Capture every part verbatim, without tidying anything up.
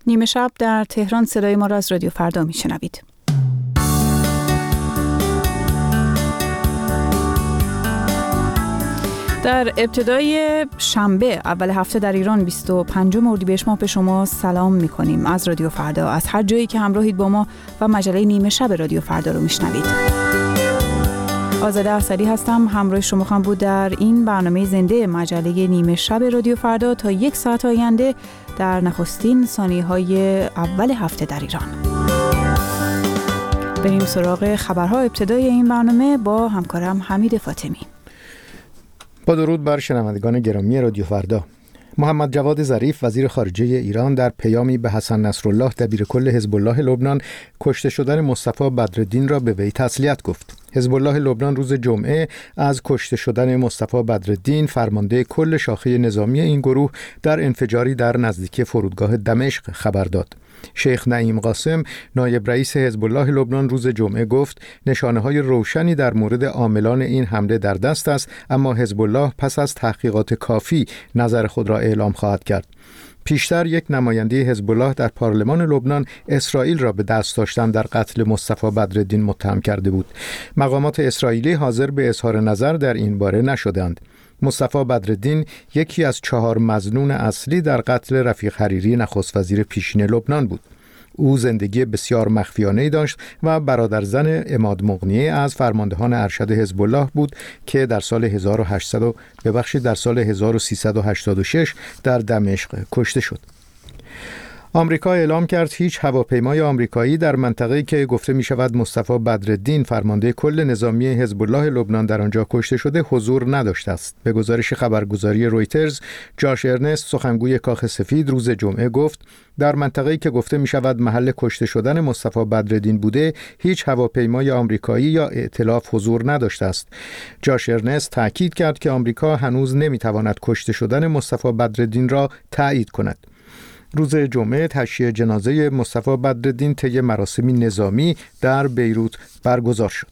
نیمه شب در تهران صدای ما را از رادیو فردا میشنوید. در ابتدای شنبه اول هفته در ایران بیست و پنجم اردیبهشت ماه به شما سلام میکنیم از رادیو فردا، از هر جایی که همراهید با ما و مجله نیمه شب رادیو فردا رو میشنوید. آزاده اسدی هستم، همراه شما خواهم بود در این برنامه زنده مجله نیمه شب رادیو فردا تا یک ساعت آینده در نخستین ثانیه‌های اول هفته در ایران. بریم سراغ خبرها. ابتدای این برنامه با همکارم حمید فاطمی. با درود بر شنوندگان گرامی رادیو فردا. محمد جواد ظریف وزیر خارجه ایران در پیامی به حسن نصرالله دبیرکل حزب الله لبنان کشته شدن مصطفی بدرالدین را به وی تسلیت گفت. حزب الله لبنان روز جمعه از کشته شدن مصطفی بدرالدین فرمانده کل شاخه نظامی این گروه در انفجاری در نزدیکی فرودگاه دمشق خبر داد. شیخ نعیم قاسم نایب رئیس حزب الله لبنان روز جمعه گفت نشانه‌های روشنی در مورد عاملان این حمله در دست است، اما حزب الله پس از تحقیقات کافی نظر خود را اعلام خواهد کرد. پیشتر یک نماینده حزب الله در پارلمان لبنان اسرائیل را به دست داشتن در قتل مصطفی بدرالدین متهم کرده بود. مقامات اسرائیلی حاضر به اظهار نظر در این باره نشدند. مصطفی بدرالدین یکی از چهار مظنون اصلی در قتل رفیق حریری نخست وزیر پیشین لبنان بود. او زندگی بسیار مخفیانه‌ای داشت و برادرزن عماد مغنیه از فرماندهان ارشد حزب الله بود که در سال هزار و هشتصد ببخشید در سال هزار و سیصد و هشتاد و شش در دمشق کشته شد. آمریکا اعلام کرد هیچ هواپیمای آمریکایی در منطقه‌ای که گفته می شود مصطفی بدرالدین فرمانده کل نظامی حزب الله لبنان در آنجا کشته شده حضور نداشته است. به گزارش خبرگزاری رویترز، جاش ارنست سخنگوی کاخ سفید روز جمعه گفت در منطقه‌ای که گفته می شود محل کشته شدن مصطفی بدرالدین بوده هیچ هواپیمای آمریکایی یا ائتلاف حضور نداشته است. جاش ارنست تاکید کرد که آمریکا هنوز نمی تواند کشته شدن مصطفی بدرالدین را تایید کند. روز جمعه تشییع جنازه مصطفی بدرالدین طی مراسمی نظامی در بیروت برگزار شد.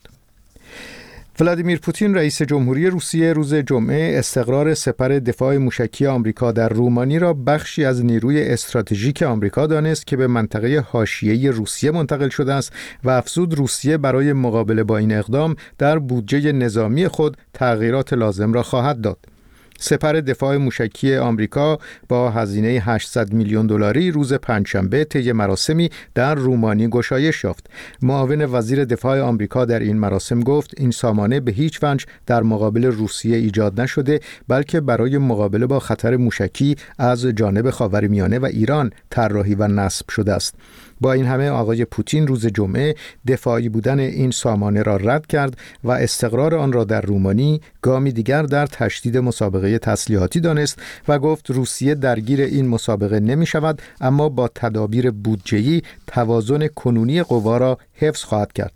ولادیمیر پوتین رئیس جمهوری روسیه روز جمعه استقرار سپر دفاع موشکی آمریکا در رومانی را بخشی از نیروی استراتژیک آمریکا دانست که به منطقه حاشیه‌ای روسیه منتقل شده است و افزود روسیه برای مقابله با این اقدام در بودجه نظامی خود تغییرات لازم را خواهد داد. سپر دفاع موشکی آمریکا با هزینه هشتصد میلیون دلاری روز پنجشنبه طی مراسمی در رومانی گشایش یافت. معاون وزیر دفاع آمریکا در این مراسم گفت این سامانه به هیچ وجه در مقابل روسیه ایجاد نشده، بلکه برای مقابله با خطر موشکی از جانب خاورمیانه و ایران طراحی و نصب شده است. با این همه آقای پوتین روز جمعه دفاعی بودن این سامانه را رد کرد و استقرار آن را در رومانی گامی دیگر در تشدید مسابقه تسلیحاتی دانست و گفت روسیه درگیر این مسابقه نمی شود، اما با تدابیر بودجه‌ای توازن کنونی قوا را حفظ خواهد کرد.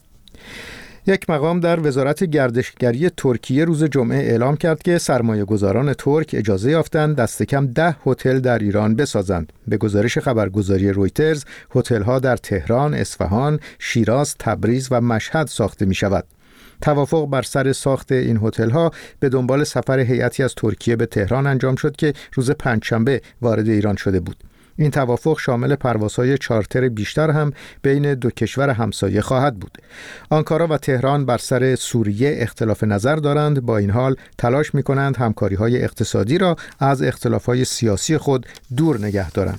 یک مقام در وزارت گردشگری ترکیه روز جمعه اعلام کرد که سرمایه‌گذاران ترک اجازه یافتند دست کم ده هتل در ایران بسازند. به گزارش خبرگزاری رویترز، هتل‌ها در تهران، اصفهان، شیراز، تبریز و مشهد ساخته می‌شود. توافق بر سر ساخت این هتل‌ها به دنبال سفر هیئتی از ترکیه به تهران انجام شد که روز پنجشنبه وارد ایران شده بود. این توافق شامل پروازهای چارتر بیشتر هم بین دو کشور همسایه خواهد بود. آنکارا و تهران بر سر سوریه اختلاف نظر دارند، با این حال تلاش می‌کنند همکاری‌های اقتصادی را از اختلاف‌های سیاسی خود دور نگه دارند.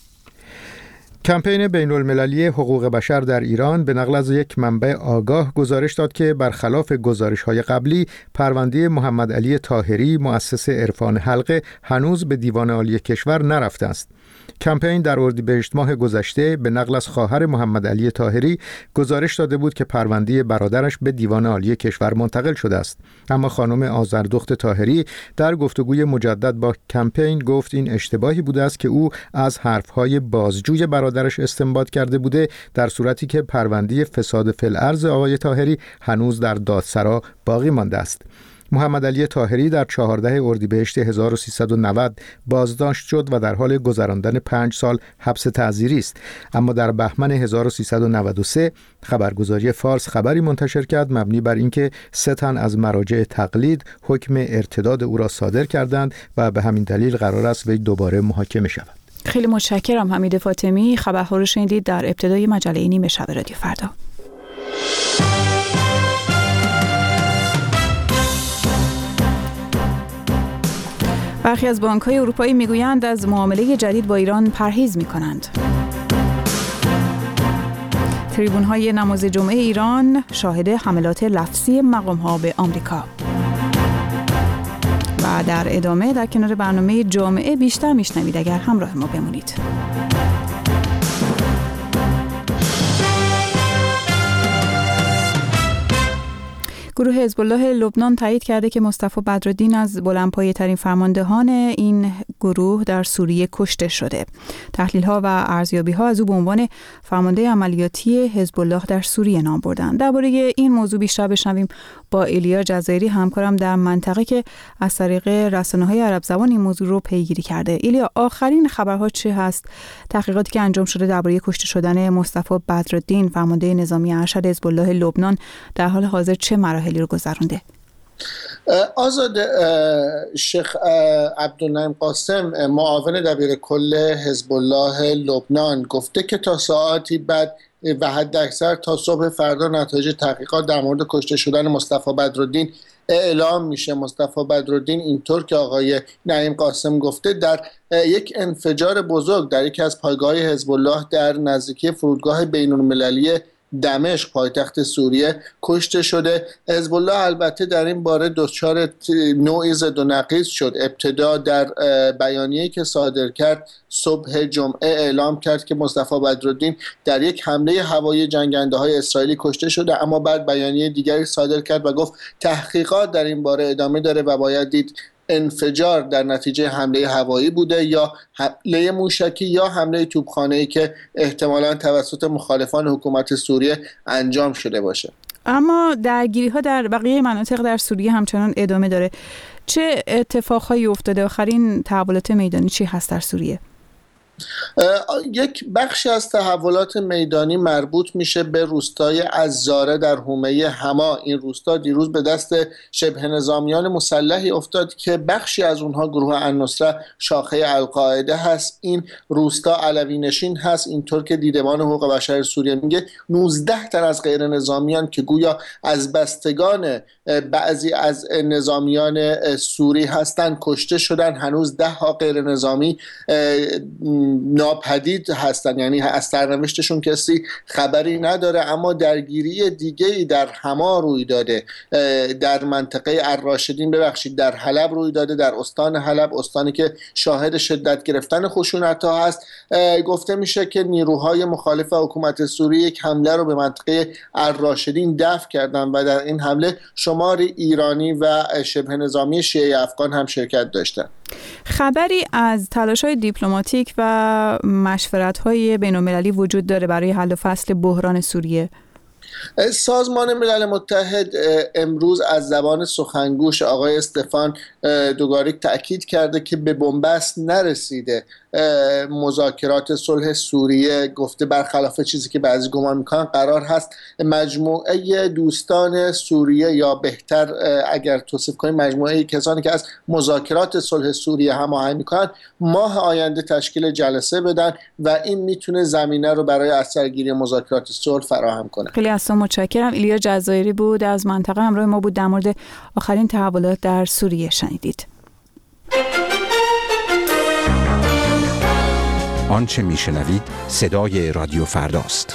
کمپین بین‌المللی حقوق بشر در ایران به نقل از یک منبع آگاه گزارش داد که برخلاف گزارش‌های قبلی پرونده محمد علی طاهری مؤسس عرفان حلقه هنوز به دیوان عالی کشور نرفته است. کمپین در اردیبهشت ماه گذشته به نقل از خواهر محمد علی طاهری گزارش داده بود که پرونده برادرش به دیوان عالی کشور منتقل شده است، اما خانم آذردخت طاهری در گفتگوی مجدد با کمپین گفت این اشتباهی بوده است که او از حرفهای بازجوی برادرش استنباط کرده بوده، در صورتی که پرونده فساد فی الارض آقای طاهری هنوز در دادسرا باقی مانده است. محمد علی طاهری در چهاردهم اردیبهشت هزار و سیصد و نود بازداشت شد و در حال گذراندن پنج سال حبس تعزیری است، اما در بهمن هزار و سیصد و نود و سه خبرگزاری فارس خبری منتشر کرد مبنی بر اینکه سه تن از مراجع تقلید حکم ارتداد او را صادر کردند و به همین دلیل قرار است وی دوباره محاکمه شود. خیلی متشکرم حمید فاطمی. خبرها رو شنیدید در ابتدای مجله نیمه شب رادیو فردا. برخی از بانک‌های اروپایی میگویند از معامله جدید با ایران پرهیز می‌کنند. تریبون‌های نماز جمعه ایران شاهد حملات لفظی مقام‌ها به آمریکا. و در ادامه در کنار برنامه جامعه بیشتر میشنوید اگر همراه ما بمونید. گروه حزب الله لبنان تایید کرده که مصطفی بدرالدین از بلندپایه‌ترین فرماندهان این گروه در سوریه کشته شده. تحلیل‌ها و ارزیابی‌ها از او به عنوان فرمانده عملیاتی حزب الله در سوریه نام بردند. درباره این موضوع بیشتر بشنویم با ایلیا جزایری همکارم در منطقه که از طریق رسانه‌های عرب زبان این موضوع رو پیگیری کرده. ایلیا، آخرین خبرها چه هست؟ تحقیقاتی که انجام شده درباره کشته شدن مصطفی بدرالدین فرمانده نظامی ارشد حزب الله لبنان در حال حاضر چه مراحلی رو گذرونده؟ آزاد، شیخ عبدالنعیم قاسم معاون دبیر کل حزب الله لبنان گفته که تا ساعتی بعد و حد اکثر تا صبح فردا نتایج تحقیقات در مورد کشته شدن مصطفی بدرالدین اعلام میشه. مصطفی بدرالدین اینطور که آقای نعیم قاسم گفته در یک انفجار بزرگ در یکی از پایگاه‌های حزب الله در نزدیکی فرودگاه بین‌المللی دمشق پایتخت سوریه کشته شده. حزب الله البته در این باره دچار نوعی زد و نقیض شد. ابتدا در بیانیه‌ای که صادر کرد صبح جمعه اعلام کرد که مصطفی بدرالدین در یک حمله هوایی جنگنده‌های اسرائیلی کشته شده، اما بعد بیانیه دیگری صادر کرد و گفت تحقیقات در این باره ادامه داره و باید دید انفجار در نتیجه حمله هوایی بوده یا حمله موشکی یا حمله توپخانه‌ای که احتمالاً توسط مخالفان حکومت سوریه انجام شده باشه. اما درگیری‌ها در بقیه مناطق در سوریه همچنان ادامه داره. چه اتفاقهایی افتاده؟ آخرین تحولات میدانی چی هست در سوریه؟ یک بخشی از تحولات میدانی مربوط میشه به روستای عزاره در حومه حما. این روستا دیروز به دست شبه نظامیان مسلحی افتاد که بخشی از اونها گروه النصره شاخه القاعده هست. این روستا علوی نشین هست، اینطور که دیدبان حقوق بشر سوریه میگه نوزده تن از غیر نظامیان که گویا از بستگان بعضی از نظامیان سوری هستند کشته شدن. هنوز ده ها غیر نظامی ناپدید هستن، یعنی از سرنوشتشون کسی خبری نداره. اما درگیری دیگه‌ای در حما روی داده، در منطقه الراشدین ببخشید در حلب روی داده، در استان حلب، استانی که شاهد شدت گرفتن خشونت‌ها هست. گفته میشه که نیروهای مخالف حکومت سوریه یک حمله رو به منطقه الراشدین دفع کردن و در این حمله شماری ایرانی و شبه نظامی شیعه افغان هم شرکت داشتن. خبری از تلاش‌های دیپلماتیک و مشورت‌های بین‌المللی وجود داره برای حل و فصل بحران سوریه؟ سازمان ملل متحد امروز از زبان سخنگوش آقای استفان دوگاریک تأکید کرده که به بنبست نرسیده مذاکرات صلح سوریه. گفته برخلاف چیزی که بعضی گمان میکنن قرار هست مجموعه دوستان سوریه، یا بهتر اگر توصیف کنیم مجموعه کسانی که از مذاکرات صلح سوریه هماهنگ میکنن، ماه آینده تشکیل جلسه بدن و این میتونه زمینه رو برای اثرگیری مذاکرات صلح فراهم کنه. خیلی از تو متشکرم. ایلیا جزایری بود از منطقه همراه ما بود، در مورد آخرین تحولات در سوریه شنیدید. آنچه میشنوید صدای رادیو فرداست.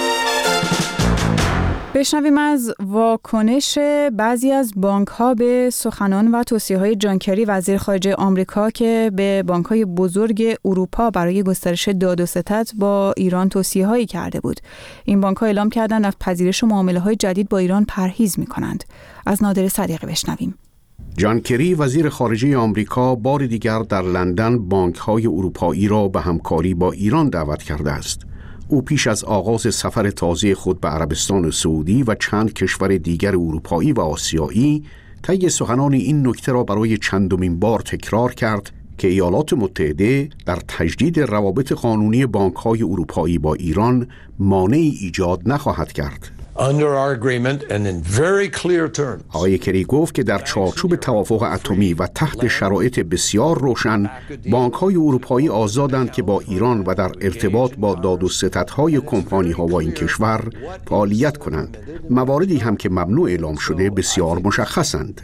بشنویم از واکنش بعضی از بانک‌ها به سخنان و توصیه‌های جان کری وزیر خارجه آمریکا که به بانک‌های بزرگ اروپا برای گسترش داد و ستد با ایران توصیه‌هایی کرده بود. این بانک‌ها اعلام کردند از پذیرش معامله‌های جدید با ایران پرهیز می‌کنند. از نادر صدیقی بشنویم. جان کری وزیر خارجه آمریکا بار دیگر در لندن بانک‌های اروپایی را به همکاری با ایران دعوت کرده است. او پیش از آغاز سفر تازه خود به عربستان سعودی و چند کشور دیگر اروپایی و آسیایی طی سخنان این نکته را برای چندمین بار تکرار کرد که ایالات متحده در تجدید روابط قانونی بانک‌های اروپایی با ایران مانعی ایجاد نخواهد کرد. آقای کری گفت که در چارچوب توافق اتمی و تحت شرایط بسیار روشن، بانک‌های اروپایی آزادند که با ایران و در ارتباط با داد و ستدهای کمپانی‌ها با این کشور فعالیت کنند. مواردی هم که ممنوع اعلام شده بسیار مشخصند.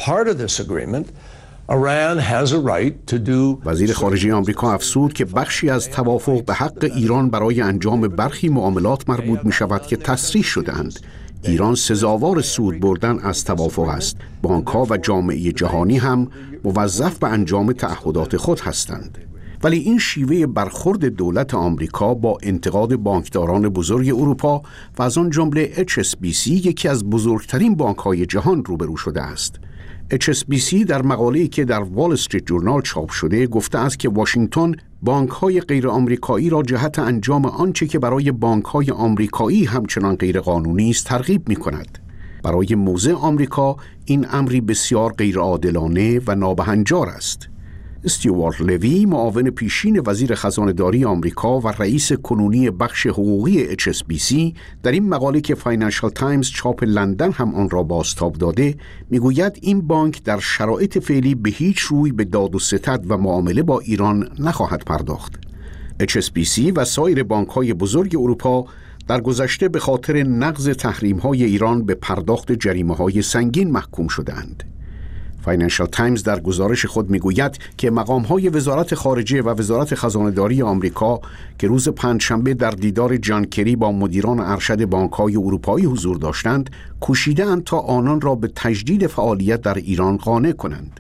وزیر خارجه آمریکا افزود که بخشی از توافق به حق ایران برای انجام برخی معاملات مربوط می شود که تصریح شدند. ایران سزاوار سود بردن از توافق است. بانک‌ها و جامعه جهانی هم موظف به انجام تعهدات خود هستند. ولی این شیوه برخورد دولت آمریکا با انتقاد بانکداران بزرگ اروپا و از آن جمله اچ اس بی سی یکی از بزرگترین بانک‌های جهان روبرو شده است. اچ اس بی سی در مقاله‌ای که در وال استریت جورنال چاپ شده گفته است که واشنگتن بانک‌های غیر آمریکایی را جهت انجام آنچه که برای بانک‌های آمریکایی همچنان غیر قانونی است ترغیب می‌کند. برای موضع آمریکا این امری بسیار غیرعادلانه و نابهنجار است. استیوارت لوی، معاون پیشین وزیر خزانه‌داری آمریکا و رئیس کنونی بخش حقوقی اچ اس بی سی، در این مقاله که فاینانشال تایمز چاپ لندن هم آن را بازتاب داده، میگوید این بانک در شرایط فعلی به هیچ روی به داد و ستد و معامله با ایران نخواهد پرداخت. اچ اس بی سی و سایر بانک‌های بزرگ اروپا در گذشته به خاطر نقض تحریم‌های ایران به پرداخت جریمه‌های سنگین محکوم شدند. فاینانشال تایمز در گزارش خود میگوید که مقام‌های وزارت خارجه و وزارت خزانه‌داری آمریکا که روز پنجشنبه در دیدار جان کری با مدیران ارشد بانک‌های اروپایی حضور داشتند، کوشیدند تا آنان را به تجدید فعالیت در ایران قانع کنند.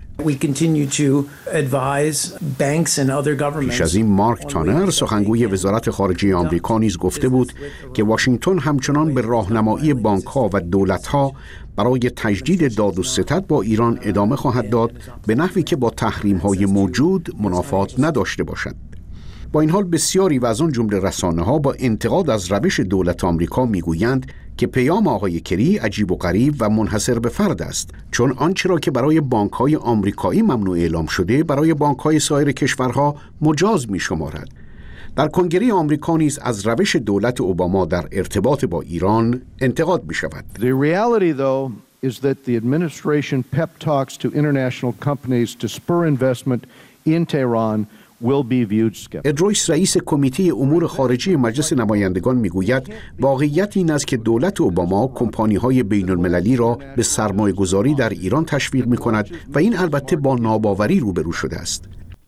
پیش از این مارک تانر، سخنگوی وزارت خارجه آمریکا، نیز گفته بود که واشنگتن همچنان به راهنمایی بانک‌ها و دولت‌ها برای تجدید داد و ستد با ایران ادامه خواهد داد، به نحوی که با تحریم‌های موجود منافات نداشته باشد. با این حال بسیاری و از آن جمله رسانه‌ها با انتقاد از روش دولت آمریکا میگویند که پیام آقای کری عجیب و غریب و منحصر به فرد است، چون آنچه را که برای بانک‌های آمریکایی ممنوع اعلام شده برای بانک‌های سایر کشورها مجاز می‌شمارد. در کنگره آمریکا نیز از روش دولت اوباما در ارتباط با ایران انتقاد می‌شود. The reality though is that the administration pep talks to international companies to spur investment in Tehran will be viewed skeptically. ادرویس، رئیس کمیته امور خارجه مجلس نمایندگان، میگوید واقعیت این است که دولت اوباما کمپانی‌های بین‌المللی را به سرمایه‌گذاری در ایران تشویق می‌کند و این البته با ناباوری روبرو شده است.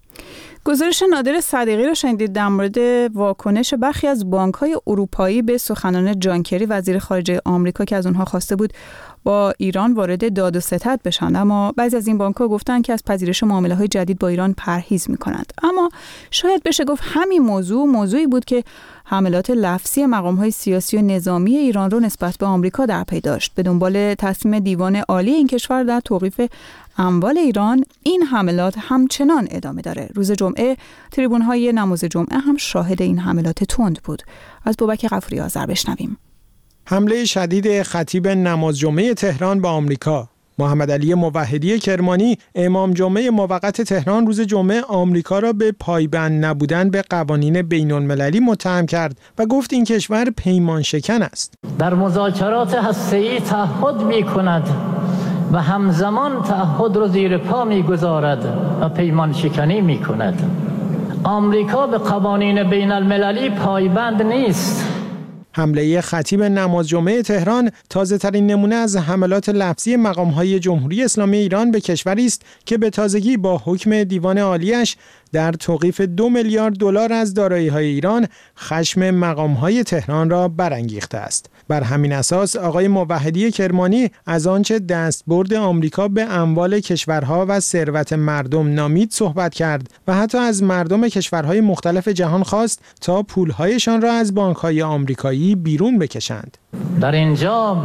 گزارش نادر صدیقی را شنیدید در مورد واکنش برخی از بانک‌های اروپایی به سخنان جان کری، وزیر خارجه آمریکا، که از اونها خواسته بود با ایران وارد داد و ستد بشن. اما بعضی از این بانک‌ها گفتن که از پذیرش معامله‌های جدید با ایران پرهیز می‌کنند. اما شاید بشه گفت همین موضوع موضوعی بود که حملات لفظی مقام‌های سیاسی و نظامی ایران رو نسبت به آمریکا در پی داشت. به دنبال تصمیم دیوان عالی این کشور در توقیف اموال ایران، این حملات همچنان ادامه داره. روز جمعه تریبون‌های نماز جمعه هم شاهد این حملات تند بود. از بابک غفوری آذر بشنویم. حمله شدید خطیب نماز جمعه تهران به آمریکا. محمد علی موحدی کرمانی، امام جمعه موقت تهران، روز جمعه آمریکا را به پایبند نبودن به قوانین بین‌المللی متهم کرد و گفت این کشور پیمان شکن است. در مذاکرات هسته‌ای تعهد می‌کند و همزمان تعهد را زیر پا می‌گذارد و پیمان شکنی می‌کند. آمریکا به قوانین بین‌المللی پایبند نیست. حمله خطیب نماز جمعه تهران تازه ترین نمونه از حملات لفظی مقام‌های جمهوری اسلامی ایران به کشوری است که به تازگی با حکم دیوان عالیش در توقیف دو میلیارد دلار از دارایی‌های ایران خشم مقام‌های تهران را برانگیخته است. بر همین اساس آقای موحدی کرمانی از آنچه دستبرد آمریکا به اموال کشورها و ثروت مردم نامید صحبت کرد و حتی از مردم کشورهای مختلف جهان خواست تا پولهایشان را از بانک‌های آمریکایی بیرون بکشند. در اینجا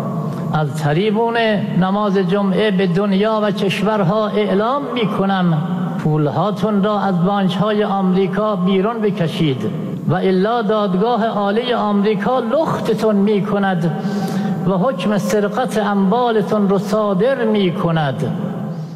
از تریبون نماز جمعه به دنیا و کشورها اعلام می‌کنم پولهاتون را از بانک‌های آمریکا بیرون بکشید و الا دادگاه عالی آمریکا لختتون می‌کند و حکم سرقت اموالتون را صادر می‌کند.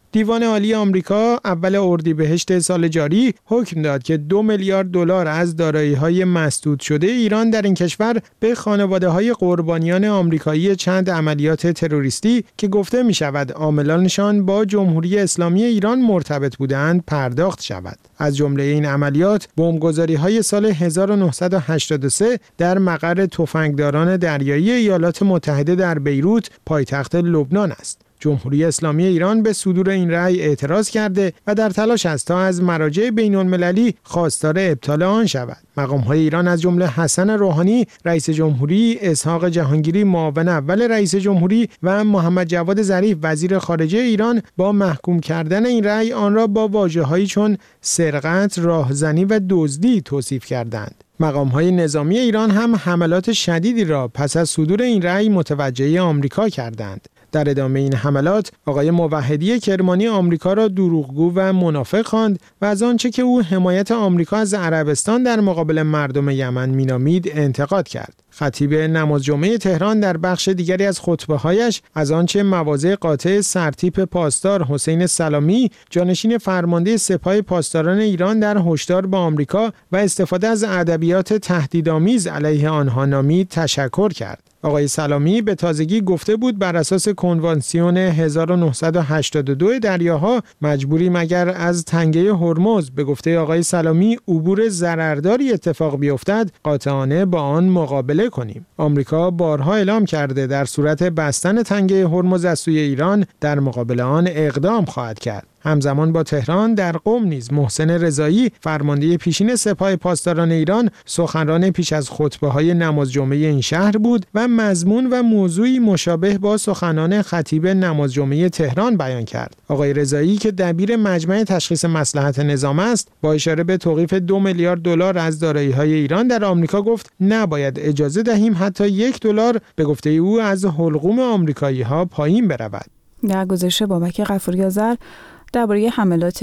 دیوان عالی آمریکا اول اردیبهشت سال جاری حکم داد که دو میلیارد دلار از دارایی‌های مسدود شده ایران در این کشور به خانواده‌های قربانیان آمریکایی چند عملیات تروریستی که گفته می‌شود عاملانشان با جمهوری اسلامی ایران مرتبط بودند پرداخت شود. از جمله این عملیات بمبگذاری‌های سال هزار و نهصد و هشتاد و سه در مقر تفنگداران دریایی ایالات متحده در بیروت پایتخت لبنان است. جمهوری اسلامی ایران به صدور این رأی اعتراض کرده و در تلاش است تا از مراجع بین‌المللی خواستار ابطال آن شود. مقام‌های ایران از جمله حسن روحانی رئیس جمهوری، اسحاق جهانگیری معاون اول رئیس جمهوری و محمد جواد ظریف وزیر خارجه ایران با محکوم کردن این رأی آن را با واژه‌هایی چون سرقت، راهزنی و دزدی توصیف کردند. مقام‌های نظامی ایران هم حملات شدیدی را پس از صدور این رأی متوجه آمریکا کردند. در ادامه این حملات آقای موحدی کرمانی آمریکا را دروغگو و منافق خواند و از آنچه که او حمایت آمریکا از عربستان در مقابل مردم یمن مینامید انتقاد کرد. خطیب نماز جمعه تهران در بخش دیگری از خطبه‌هایش از آنچه مواضع قاطع سرتیپ پاسدار حسین سلامی جانشین فرمانده سپاه پاسداران ایران در هشدار به آمریکا و استفاده از ادبیات تهدیدآمیز علیه آنها نامید تشکر کرد. آقای سلامی به تازگی گفته بود بر اساس کنوانسیون هزار و نهصد و هشتاد و دو دریاها مجبوری مگر از تنگه هرمز به گفته آقای سلامی عبور ضررداری اتفاق بیفتد قاطعانه با آن مقابله کنیم. آمریکا بارها اعلام کرده در صورت بستن تنگه هرمز از سوی ایران در مقابل آن اقدام خواهد کرد. همزمان با تهران در قم نیز محسن رضایی فرمانده پیشین سپاه پاسداران ایران سخنران پیش از خطبه‌های نماز جمعه این شهر بود و مضمون و موضوعی مشابه با سخنان خطیب نماز جمعه تهران بیان کرد. آقای رضایی که دبیر مجمع تشخیص مصلحت نظام است با اشاره به توقیف دو میلیارد دلار از دارایی‌های ایران در آمریکا گفت نباید اجازه دهیم حتی یک دلار به گفته او از حلقوم آمریکایی‌ها پایین برود. در گزارش بابک غفوری آذر درباره حملات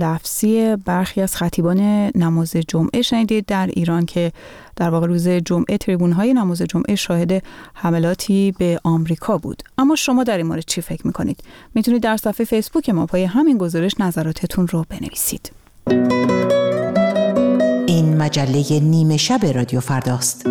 لفظی برخی از خطیبان نماز جمعه شنیدید در ایران که در واقع روز جمعه تریبون‌های نماز جمعه شاهد حملاتی به آمریکا بود. اما شما در این مورد چی فکر می‌کنید؟ میتونید در صفحه فیسبوک ما پای همین گزارش نظراتتون رو بنویسید. این مجله نیمه شب رادیو فرداست.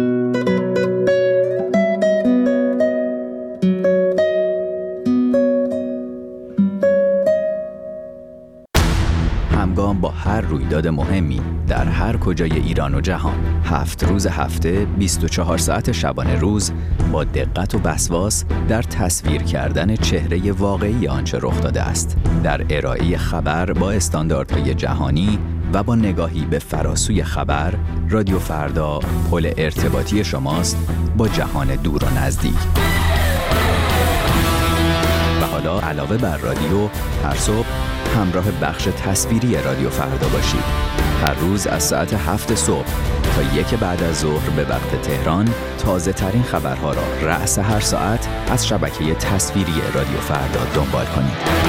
همگام با هر رویداد مهمی در هر کجای ایران و جهان، هفت روز هفته، بیست و چهار ساعت شبانه روز، با دقت و وسواس در تصویر کردن چهره واقعی آنچه رخ داده است، در ارائه خبر با استانداردهای جهانی و با نگاهی به فراسوی خبر، رادیو فردا پل ارتباطی شماست با جهان دور و نزدیک. و حالا علاوه بر رادیو، هر صبح همراه بخش تصویری رادیو فردا باشید. هر روز از ساعت هفت صبح تا یک بعد از ظهر به وقت تهران تازه ترین خبرها را رأس هر ساعت از شبکه تصویری رادیو فردا دنبال کنید.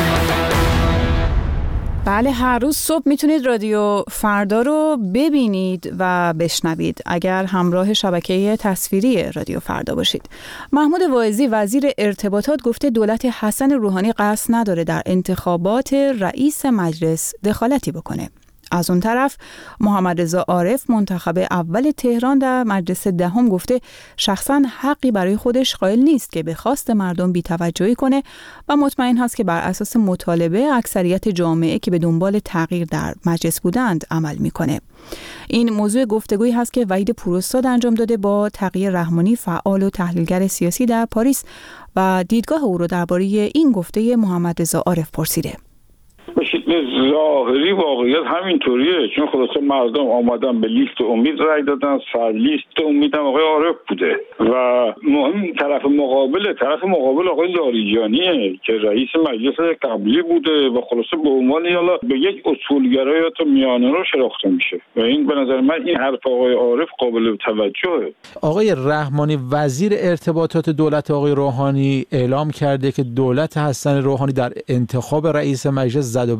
بله، هر روز صبح میتونید رادیو فردا رو ببینید و بشنوید اگر همراه شبکه تصویری رادیو فردا باشید. محمود واعظی وزیر ارتباطات گفته دولت حسن روحانی قصد نداره در انتخابات رئیس مجلس دخالتی بکنه. از اون طرف محمد رضا عارف منتخب اول تهران در مجلس دهم گفته شخصا حقی برای خودش قائل نیست که به خواست مردم بی‌توجهی کنه و مطمئن هست که بر اساس مطالبه اکثریت جامعه که به دنبال تغییر در مجلس بودند عمل میکنه. این موضوع گفتگویی هست که وحید پوراستاد انجام داده با تقی رحمانی فعال و تحلیلگر سیاسی در پاریس و دیدگاه او رو درباره این گفته محمد رضا عارف پرسیده. به ظاهری واقعیت همینطوریه، چون خلاصه مردم آمدن به لیست امید رای دادن، سر لیست امید هم آقای عارف بوده و مهم طرف مقابل طرف مقابل آقای لاریجانیه که رئیس مجلس قبلی بوده و خلاصه به عنوان یالا به یک اصولگرای یا میانه رو شناخته میشه و این به نظر من این حرف آقای عارف قابل توجهه. آقای رحمانی وزیر ارتباطات دولت آقای روحانی اعلام کرده که دولت حسن روحانی در انتخاب رئیس مجلس زد و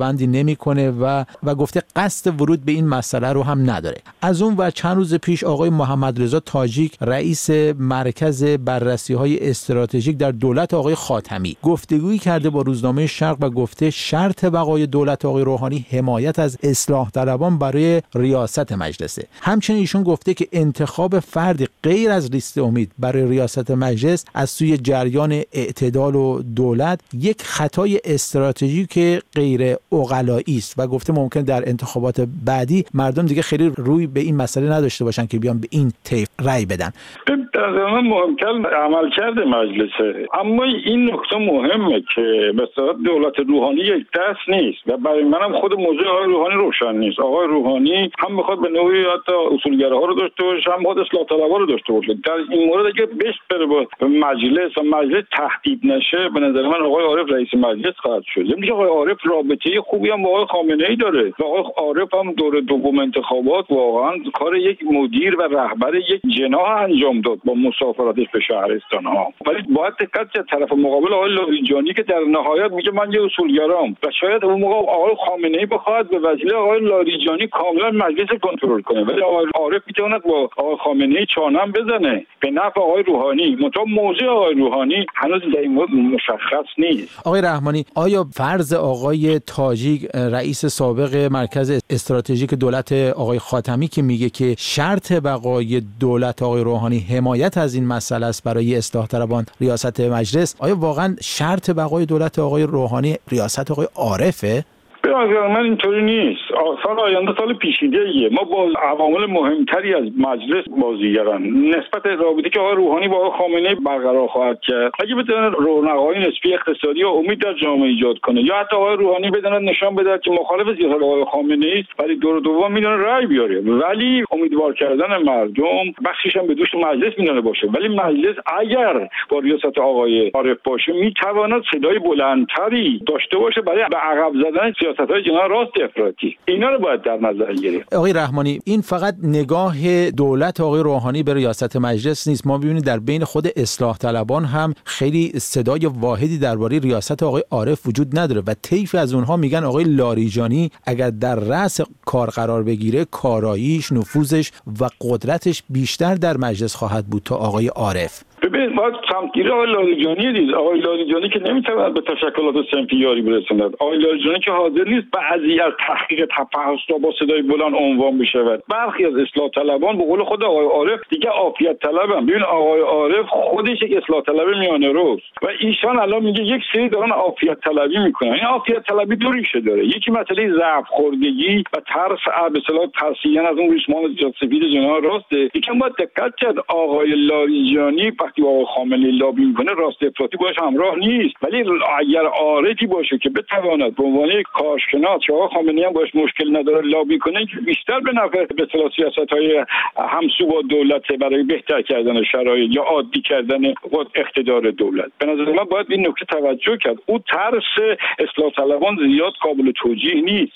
دستبندی نمیکنه و و گفته قصد ورود به این مسئله رو هم نداره. از اون ور چند روز پیش آقای محمد رضا تاجیک رئیس مرکز بررسی‌های استراتژیک در دولت آقای خاتمی گفتگویی کرده با روزنامه شرق و گفته شرط بقای دولت آقای روحانی حمایت از اصلاح طلبان برای ریاست مجلسه. همچنین ایشون گفته که انتخاب فردی غیر از لیست امید برای ریاست مجلس از سوی جریان اعتدال و دولت یک خطای استراتژیک غیر عقلایی است و گفته ممکن در انتخابات بعدی مردم دیگه خیلی روی به این مسئله نداشته باشن که بیان به این طیف رأی بدن. در زمان مهمتر عملکرد مجلسه، اما این نکته مهمه که مثلا دولت روحانی یک دست نیست و برای منم خود موضوع آقای روحانی روشن نیست. آقای روحانی هم میخواد به نوعی حتی اصولگراها رو داشته باشه، هم میخواد اصلاح طلبها رو داشته باشه. در این مورد اگه بهش بره با مجلس و مجلس تهدید نشه، به نظر من آقای عارف رئیس مجلس خواهد شد. یعنی آقای عارف رابطه خوبی هم با آقای خامنه‌ای داره و آقای عارف هم دور دوم انتخابات واقعا کار یک مدیر و رهبر یک جناح انجام داد با مسافرتش به شهرستان ها. ولی باید دقت کرد طرف مقابل آقای لاریجانی که در نهایت میگه من یه اصولگرام و شاید اون موقع آقای خامنه‌ای بخواد به وسیله آقای لاریجانی کاملا مجلس کنترل کنه، ولی آقای عارف میتونه با آقای خامنه‌ای چانم بزنه به نفع آقای روحانی. متأ موضوع آقای روحانی هنوز در این مورد مشخص نیست. آقای رحمانی، آیا فرض آقای تاجیک رئیس سابق مرکز استراتژیک دولت آقای خاتمی که میگه که شرط بقای دولت آقای روحانی حمایت از این مسئله است برای اصلاح طلبان ریاست مجلس، آیا واقعا شرط بقای دولت آقای روحانی ریاست آقای عارفه؟ به نظر من اینطوری نیست. سال آینده سال پیچیده‌ایه. ما با عوامل مهمتری از مجلس بازیگران نسبت رابطه‌ای که آقای روحانی با آقای خامنه‌ای برقرار خواهد کرد، اگه بتونه رونق‌های نسبی اقتصادی و امید در جامعه ایجاد کنه یا حتی آقای روحانی بدونه نشان بده که مخالف سیاست آقای خامنه‌ای است ولی دور دوم میدونه رأی بیاره، ولی امیدوار کردن مردم بخشش هم به دوش مجلس میدونه باشه. ولی مجلس اگر با ریاست آقای عارف باشه میتواند صدای بلندتری داشته باشه برای به عقب زدن سیاست‌های جناح راست افراطی. اینا رو باید در نظر گرفت. آقای رحمانی، این فقط نگاه دولت آقای روحانی به ریاست مجلس نیست. ما ببینید در بین خود اصلاح طلبان هم خیلی صدای واحدی درباره ریاست آقای عارف وجود نداره و طیفی از اونها میگن آقای لاریجانی اگر در رأس کار قرار بگیره کاراییش، نفوذش و قدرتش بیشتر در مجلس خواهد بود تا آقای عارف. ببین باید سمتگیری آقای لاریجانی دید. آقای لاریجانی که نمیتواند به تشکلات صنفی یاری برساند. آقای لاریجانی که حاضر نیست بعضی از تحقیق تفحص را با صدای بلند عنوان بشود. برخی از اصلاح طلبان به قول خود آقای عارف دیگه عافیت طلبن. ببین آقای عارف خودش یک اصلاح طلب میانه روست و ایشان الان میگه یک سری دارن عافیت طلبی میکنن. این عافیت طلبی دو ریشه داره. یکی مسئله ضعف خوردگی و ترس به اصطلاح ترسیدن از اون ریسمان سفید جناح راسته. یکم باید دقت کرد آقای لاریجانی وقتی با خامنه‌ای لابی میکنه راست افراطی باش همراه نیست، ولی اگر عارفی باشه که بتواند به عنوان یک کارشناس که آقای خامنه‌ای هم باش مشکل نداره لابی کنه که بیشتر به نفع به اصطلاح سیاست‌های همسو با دولت برای بهتر کردن شرایط یا عادی کردن اقتدار دولت، به نظر من باید این نکته توجه کرد. او ترس اصلاح طلبان زیاد قابل توجیه نیست.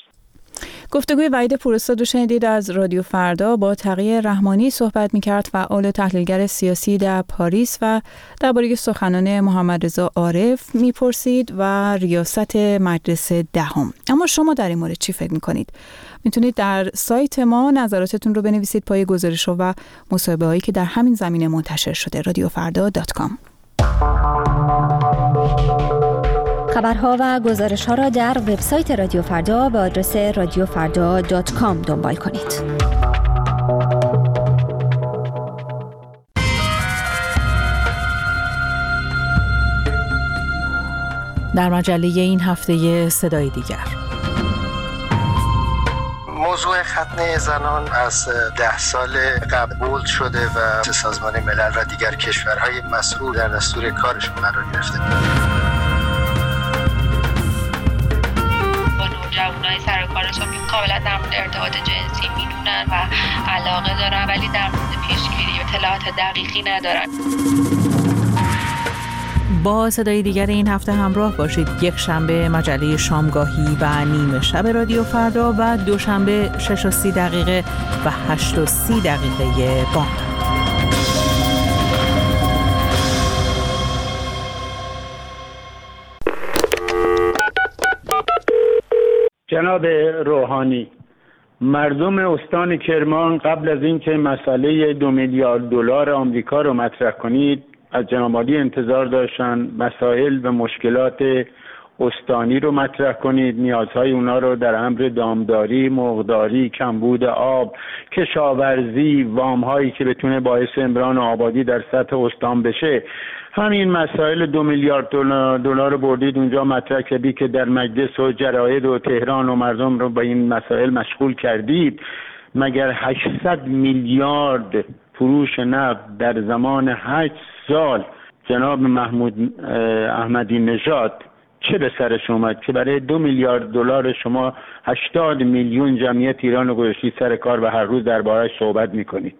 گفتگوی وحید پوراستاد رو شنیدید از رادیو فردا. با تقی رحمانی صحبت می‌کرد، فعال و تحلیلگر سیاسی در پاریس، و درباره سخنان محمد رضا عارف می‌پرسید و ریاست مجلس دهم. اما شما در این مورد چی فکر می‌کنید؟ میتونید در سایت ما نظراتتون رو بنویسید پای گزارش‌ها و مصاحبه‌هایی که در همین زمینه منتشر شده. رادیو فردا دات کام. خبرها و گزارش‌ها را در وبسایت رادیو فردا به آدرس رادیو فردا دات کام دنبال کنید. در مجله این هفته صدای دیگر، موضوع ختنه زنان از ده سال قبول شده و سازمان ملل و دیگر کشورهای مسئول در دستور کارشون قرار گرفته. جوانای سر کارشون که کاملا در مورد ارتباط جنسی میدونن و علاقه دارن ولی در مورد پیشگیری و اطلاعات دقیقی ندارن. با صدای دیگر این هفته همراه باشید. یک شنبه مجله شامگاهی و نیمه شب رادیو فردا و دوشنبه شش و سی دقیقه و هشت و سی دقیقه بام. جناب روحانی، مردم استان کرمان قبل از اینکه مسئله دو میلیارد دلار آمریکا رو مطرح کنید از جناب عالی انتظار داشتن مسائل و مشکلات استانی رو مطرح کنید، نیازهای اونا رو در امر دامداری، مرغداری، کمبود آب، کشاورزی، وام‌هایی که بتونه باعث عمران و آبادی در سطح استان بشه. همین مسائل دو میلیارد دلار بردید اونجا مطرح کردید که در مجلس و جراید و تهران و مردم رو با این مسائل مشغول کردید. مگر هشتصد میلیارد فروش نفت در زمان هشت سال جناب محمود احمدی نژاد چه به سرش اومد که برای دو میلیارد دلار شما هشتاد میلیون جمعیت ایران رو گذاشتید سر کار و هر روز درباره‌اش صحبت میکنید؟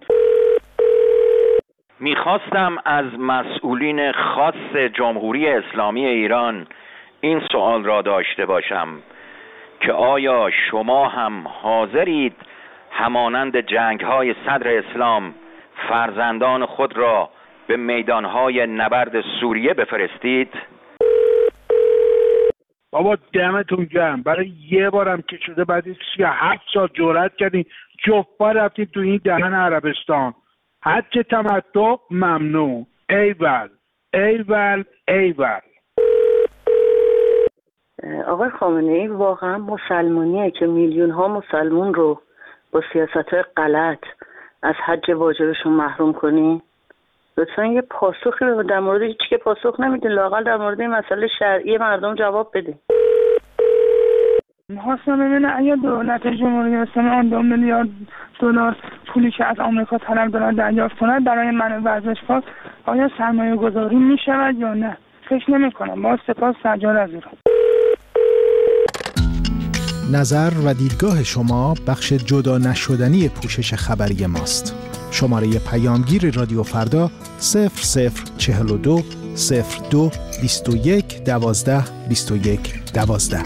میخواستم از مسئولین خاص جمهوری اسلامی ایران این سوال را داشته باشم که آیا شما هم حاضرید همانند جنگ‌های صدر اسلام فرزندان خود را به میدان‌های نبرد سوریه بفرستید؟ بابا دمتون گرم، برای یه بارم که شده بعد از هفت سال جرأت کردین جفت بار رفتید تو این دهن عربستان. حج تمتع ممنوع. ایول ایول ایول. آقای خامنه‌ای واقعا مسلمانیه که میلیون ها مسلمون رو با سیاست‌های غلط از حج واجبشون محروم کنی؟ لطفا یه پاسخی رو در مورد هیچ که پاسخ نمیدین، لااقل در مورد این مسئله شرعی مردم جواب بدین. می‌خواستم ببینم اگه دولت جمهوری اسلامی آن دو میلیارد دلار پولی که از آمریکا طلب دارن دریافت کنند برای من ورزشکار آیا سرمایه گذاری می‌شود یا نه؟ فکر نمی‌کنم. با سپاس سجاد از ایران. نظر و دیدگاه شما بخش جدا نشدنی پوشش خبری ماست. شماره پیامگیر رادیو فردا صفر صفر چهل و دو صفر دو بیست و یک دوازده بیست و یک دوازده.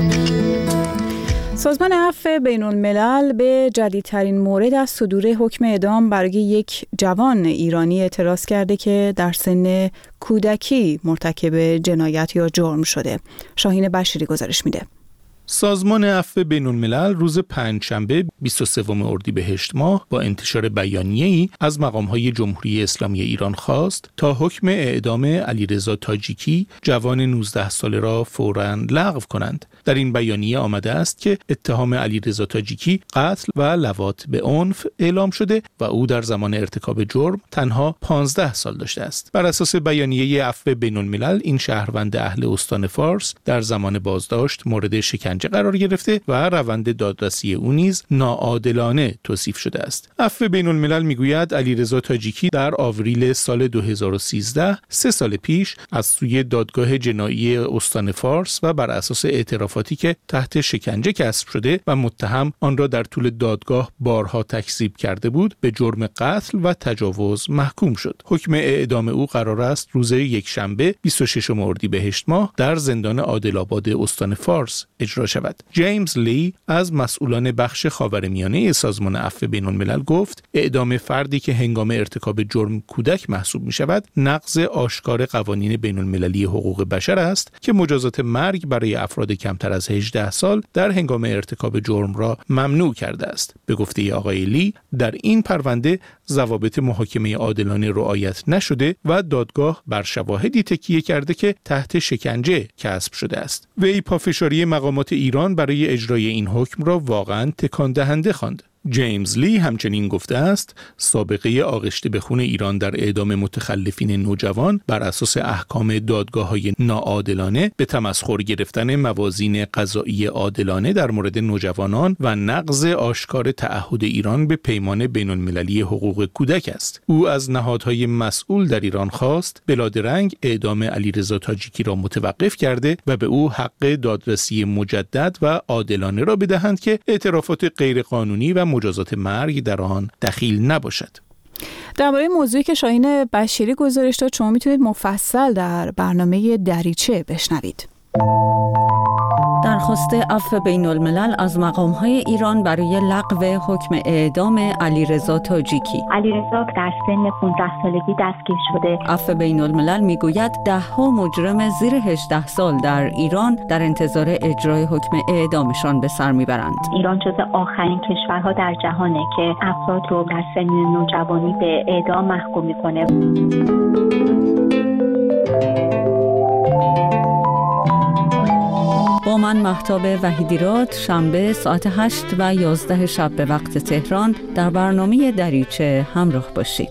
سازمان عفو بین الملل به جدیدترین مورد از صدور حکم اعدام برای یک جوان ایرانی اعتراض کرده که در سن کودکی مرتکب جنایت یا جرم شده. شاهین بشیری گزارش میده. سازمان عفو بین‌الملل روز پنجشنبه بیست و سوم اردیبهشت ماه با انتشار بیانیه‌ای از مقام‌های جمهوری اسلامی ایران خواست تا حکم اعدام علیرضا تاجیکی جوان نوزده ساله را فوراً لغو کنند. در این بیانیه آمده است که اتهام علیرضا تاجیکی قتل و لواط به عنف اعلام شده و او در زمان ارتکاب جرم تنها پانزده سال داشته است. بر اساس بیانیه عفو بین‌الملل این شهروند اهل استان فارس در زمان بازداشت مورد شکنجه قرار گرفته و روند دادرسی او نیز ناعادلانه توصیف شده است. عفو بین الملل میگوید علیرضا تاجیکی در آوریل سال دو هزار و سیزده، سه سال پیش از سوی دادگاه جنایی استان فارس و بر اساس اعترافاتی که تحت شکنجه کسب شده و متهم آن را در طول دادگاه بارها تکذیب کرده بود به جرم قتل و تجاوز محکوم شد. حکم اعدام او قرار است روز یکشنبه بیست و ششم اردیبهشت ماه در زندان عادل‌آباد استان فارس اجرا شود. جیمز لی از مسئولان بخش خاورمیانه سازمان عفو بین‌الملل گفت اعدام فردی که هنگام ارتکاب جرم کودک محسوب می شود نقض آشکار قوانین بین‌المللی حقوق بشر است که مجازات مرگ برای افراد کمتر از هجده سال در هنگام ارتکاب جرم را ممنوع کرده است. به گفته آقای لی در این پرونده ضوابط محاکمه عادلانه رعایت نشده و دادگاه بر شواهدی تکیه کرده که تحت شکنجه کسب شده است. وی پافشاری مقامات ایران برای اجرای این حکم را واقعاً تکان دهنده خواند. جیمز لی همچنین گفته است سابقه آغشته به خون ایران در اعدام متخلفین نوجوان بر اساس احکام دادگاه‌های ناعادلانه به تمسخر گرفتن موازین قضایی عادلانه در مورد نوجوانان و نقض آشکار تعهد ایران به پیمان بین‌المللی حقوق کودک است. او از نهادهای مسئول در ایران خواست بلادرنگ اعدام علیرضا تاجیکی را متوقف کرده و به او حق دادرسی مجدد و عادلانه را بدهند که اعترافات غیرقانونی و مجازات مرگ در آن دخیل نباشد. درباره موضوعی که شاهین بشیری گزارش داد شما میتونید مفصل در برنامه دریچه بشنوید. در درخواست عفو بین الملل از مقام‌های ایران برای لغو حکم اعدام علیرضا تاجیکی. علیرضا در سن پانزده سالگی دستگیر شده. عفو بین الملل میگوید ده ها مجرم زیر هجده سال در ایران در انتظار اجرای حکم اعدامشان به سر میبرند. ایران جز آخرین کشورها در جهانه که افراد رو در سن نوجوانی به اعدام محکوم میکنه. با من مهتاب وحیدیراد، شنبه ساعت هشت و یازده شب به وقت تهران در برنامه دریچه همراه باشید.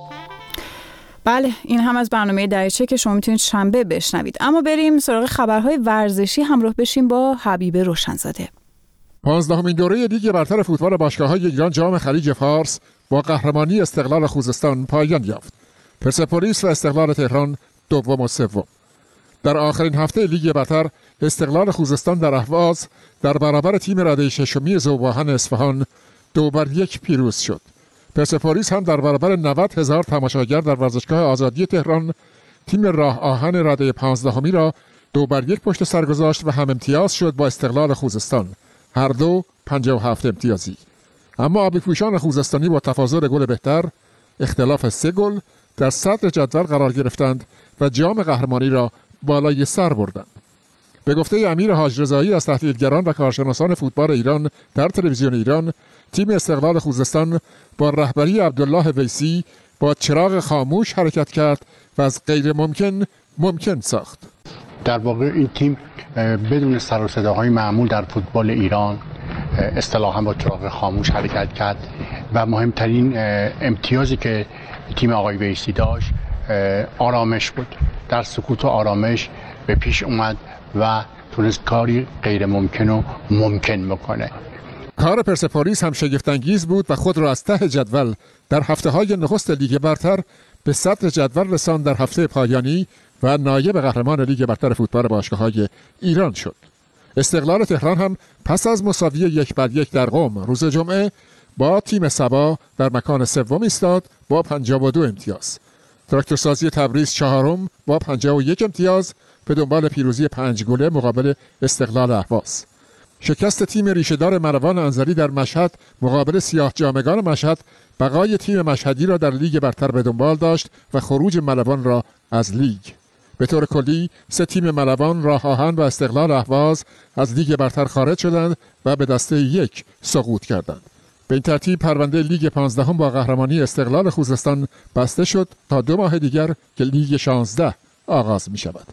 بله، این هم از برنامه دریچه که شما میتونید شنبه بشنوید. اما بریم سراغ خبرهای ورزشی، همراه بشیم با حبیب روشنزاده. پانزدهمین دوره لیگ برتر فوتبال باشگاه‌های ایران جام خلیج فارس با قهرمانی استقلال خوزستان پایان یافت. پرسپولیس و استقلال تهران دوم و سوم. در آخرین هفته لیگ برتر استقلال خوزستان در اهواز در برابر تیم رده ششمی ذوب‌آهن اصفهان دو بر یک پیروز شد. پرسپولیس هم در برابر نود هزار تماشاگر در ورزشگاه آزادی تهران تیم راه آهن رده پانزدهمی را دو بر یک پشت سر گذاشت و هم امتیاز شد با استقلال خوزستان، هر دو پنجاه و هفت امتیازی. اما آبی‌پوشان خوزستانی با تفاضل گل بهتر، اختلاف سه گل، در صدر جدول قرار گرفتند و جام قهرمانی را بالای سر بردند. به گفته امیر حاج رضایی از تحلیلگران و کارشناسان فوتبال ایران در تلویزیون ایران، تیم استقلال خوزستان با رهبری عبدالله ویسی با چراغ خاموش حرکت کرد و از غیر ممکن ممکن ساخت. در واقع این تیم بدون سر و صداهای معمول در فوتبال ایران اصطلاحاً با چراغ خاموش حرکت کرد و مهمترین امتیازی که تیم آقای ویسی داشت آرامش بود. در سکوت و آرامش به پیش اومد و تونست کاری غیر ممکن و ممکن بکنه. کار پرسپولیس هم شگفت‌انگیز بود و خود را از ته جدول در هفته‌های نخست لیگ برتر به صدر جدول رساند در هفته پایانی و نایب قهرمان لیگ برتر فوتبال باشگاه‌های ایران شد. استقلال تهران هم پس از مساوی یک بر یک در قم روز جمعه با تیم سبا در مکان سوم ایستاد با پنجاه و دو امتیاز. تراکتورسازی تبریز چهارم با پنجاه و یک امتیاز به دنبال پیروزی پنج گله مقابل استقلال اهواز. شکست تیم ریشه‌دار مروان انزلی در مشهد مقابل سیاه جامگان مشهد بقای تیم مشهدی را در لیگ برتر به دنبال داشت و خروج ملوان را از لیگ. به طور کلی سه تیم ملوان، راه آهن و استقلال اهواز از لیگ برتر خارج شدند و به دسته یک سقوط کردند. به این ترتیب پرونده لیگ پانزدهم با قهرمانی استقلال خوزستان بسته شد تا دو ماه دیگر که لیگ شانزده آغاز می شود.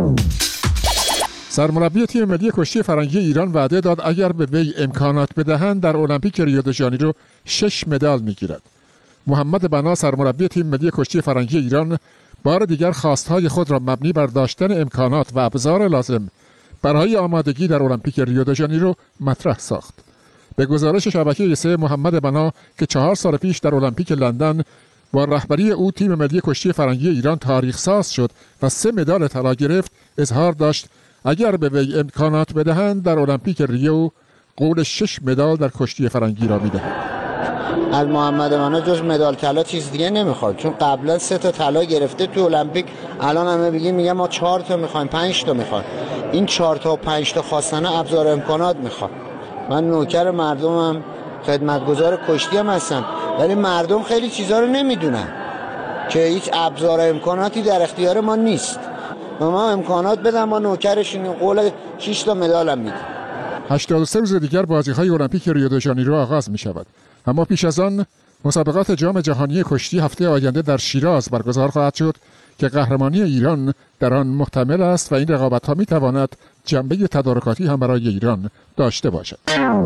سرمربی تیم ملی کشتی فرنگی ایران وعده داد اگر به وی امکانات بدهند در المپیک ریو د ژانیرو شش مدال میگیرد. محمد بنا سرمربی تیم ملی کشتی فرنگی ایران بار دیگر خواستهای خود را مبنی بر داشتن امکانات و ابزار لازم برای آمادگی در المپیک ریو د ژانیرو مطرح ساخت. به گزارش شبکه سه، محمد بنا که چهار سال پیش در المپیک لندن با رهبری او تیم ملی کشتی فرنگی ایران تاریخ ساز شد و سه مدال طلا گرفت، اظهار داشت اگر به وی امکانات بدهند در المپیک ریو قول شش مدال در کشتی فرنگی را میدهند. از محمد بنا جز مدال طلا چیز دیگه نمیخواد، چون قبلا سه تا طلا گرفته تو المپیک، الان همه بگیم میگن ما چهار تا میخوایم، پنج تا میخوایم. این چهار تا و پنج تا خواستن ابزار امکانات میخواد. من نوکر مردمم، خدمتگزار کشتی هم هستم، ولی مردم خیلی چیزا رو نمیدونن که هیچ ابزار امکاناتی در اختیار ما نیست. و ما امکانات بدن، ما نوکرشون، قول شش تا مدال هم میدیم. هشتاد و سه روز دیگر بازی‌های المپیک ریو د ژانیرو آغاز می‌شود. اما پیش از آن مسابقات جام جهانی کشتی هفته آینده در شیراز برگزار خواهد شد که قهرمانی ایران در آن محتمل است و این رقابت‌ها می‌تواند جنبه تدارکاتی هم برای ایران داشته باشد.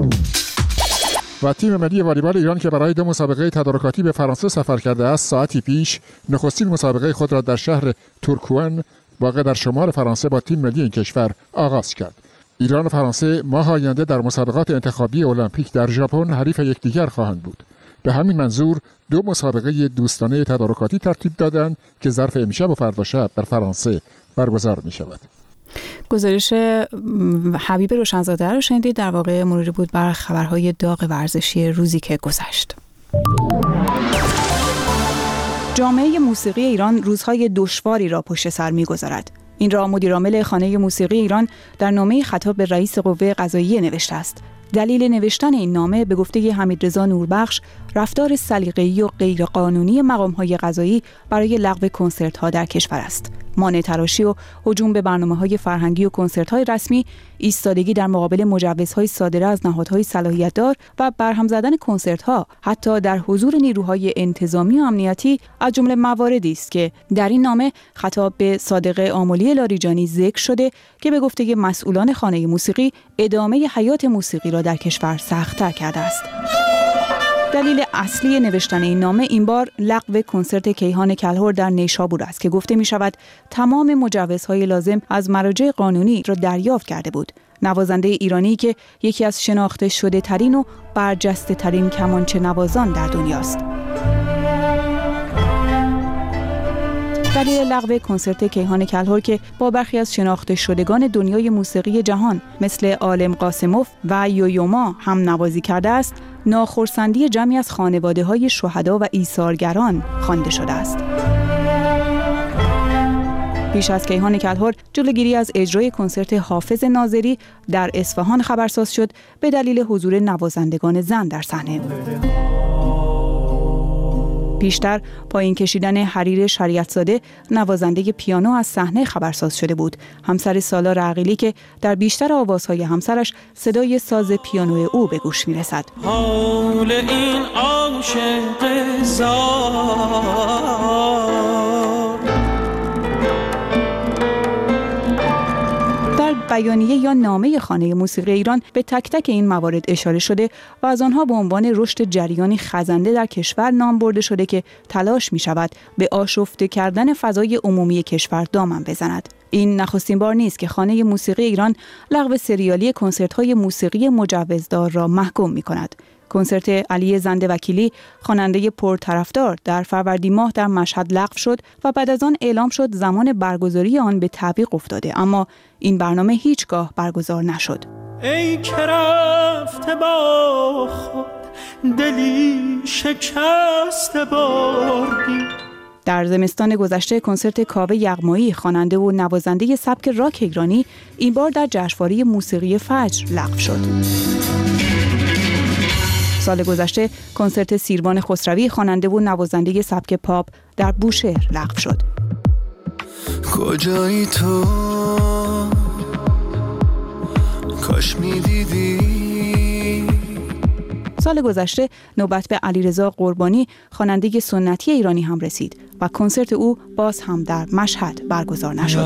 و تیم ملی والیبال ایران که برای دو مسابقه تدارکاتی به فرانسه سفر کرده است، ساعتی پیش نخستین مسابقه خود را در شهر تورکوان واقع در شمال فرانسه با تیم ملی این کشور آغاز کرد. ایران و فرانسه ماه آینده در مسابقات انتخابی المپیک در ژاپن حریف یکدیگر خواهند بود. به همین منظور دو مسابقه دوستانه تدارکاتی ترتیب دادند که ظرف امشب و فردا شب در فرانسه برگزار می شود. گزارش حبیب روشنزاده رو شنیدید. در واقع مروری بود بر خبرهای داغ ورزشی روزی که گذشت. جامعه موسیقی ایران روزهای دشواری را پشت سر می‌گذارد. این را مدیرعامل خانه موسیقی ایران در نامه خطاب به رئیس قوه قضاییه نوشته است. دلیل نوشتن این نامه به گفته حمیدرضا نوربخش رفتار سلیقه‌ای و غیرقانونی مقام‌های قضایی برای لغو کنسرت‌ها در کشور است. مانع تراشی و هجوم به برنامه‌های فرهنگی و کنسرت‌های رسمی، ایستادگی در مقابل مجوزهای صادره از نهادهای صلاحیت‌دار و برهم زدن کنسرت‌ها حتی در حضور نیروهای انتظامی و امنیتی از جمله مواردی است که در این نامه خطاب به صادق آملی لاریجانی ذکر شده که به گفته مسئولان خانه موسیقی ادامه حیات موسیقی را در کشور سخت‌تر کرده است. دلیل اصلی نوشتن این نامه این بار لغو کنسرت کیهان کلهر در نیشابور است که گفته می شود تمام مجوزهای لازم از مراجع قانونی را دریافت کرده بود. نوازنده ایرانی که یکی از شناخته شده ترین و برجسته ترین کمانچه نوازان در دنیاست. دلیل لغو کنسرت کیهان کلهر که با برخی از شناخته شدگان دنیای موسیقی جهان مثل عالم قاسموف و یویوما هم نوازی کرده است، ناخرسندی جمعی از خانواده‌های شهدا و ایثارگران خوانده شده است. پیش از کیهان کلهر جلوگیری از اجرای کنسرت حافظ ناظری در اصفهان خبرساز شد به دلیل حضور نوازندگان زن در صحنه. پیشتر پایین کشیدن حریر شریعتزاده نوازنده پیانو از صحنه خبرساز شده بود. همسر سالار عقیلی که در بیشتر آوازهای همسرش صدای ساز پیانو او به گوش می‌رسد. حال این عاشق زار. در بیانیه یا نامه خانه موسیقی ایران به تک تک این موارد اشاره شده و از آنها به عنوان رشد جریانی خزنده در کشور نام برده شده که تلاش می شود به آشفته کردن فضای عمومی کشور دامن بزند. این نخستین بار نیست که خانه موسیقی ایران لغو سریالی کنسرت‌های موسیقی مجوزدار را محکوم می کند. کنسرت علی زنده وکیلی خواننده پرطرفدار در فروردین ماه در مشهد لغو شد و بعد از آن اعلام شد زمان برگزاری آن به تعویق افتاده، اما این برنامه هیچگاه برگزار نشد. ای که رفته با خود دلی شکسته بردی. در زمستان گذشته کنسرت کاوه یغمایی خواننده و نوازنده سبک راک ایرانی این بار در جشنواره موسیقی فجر لغو شد. سال گذشته کنسرت سیروان خسروی خواننده و نوازنده سبک پاپ در بوشهر لغو شد. کجایی تو کاش می‌دیدی. سال گذشته نوبت به علیرضا قربانی خواننده سنتی ایرانی هم رسید و کنسرت او باز هم در مشهد برگزار نشد.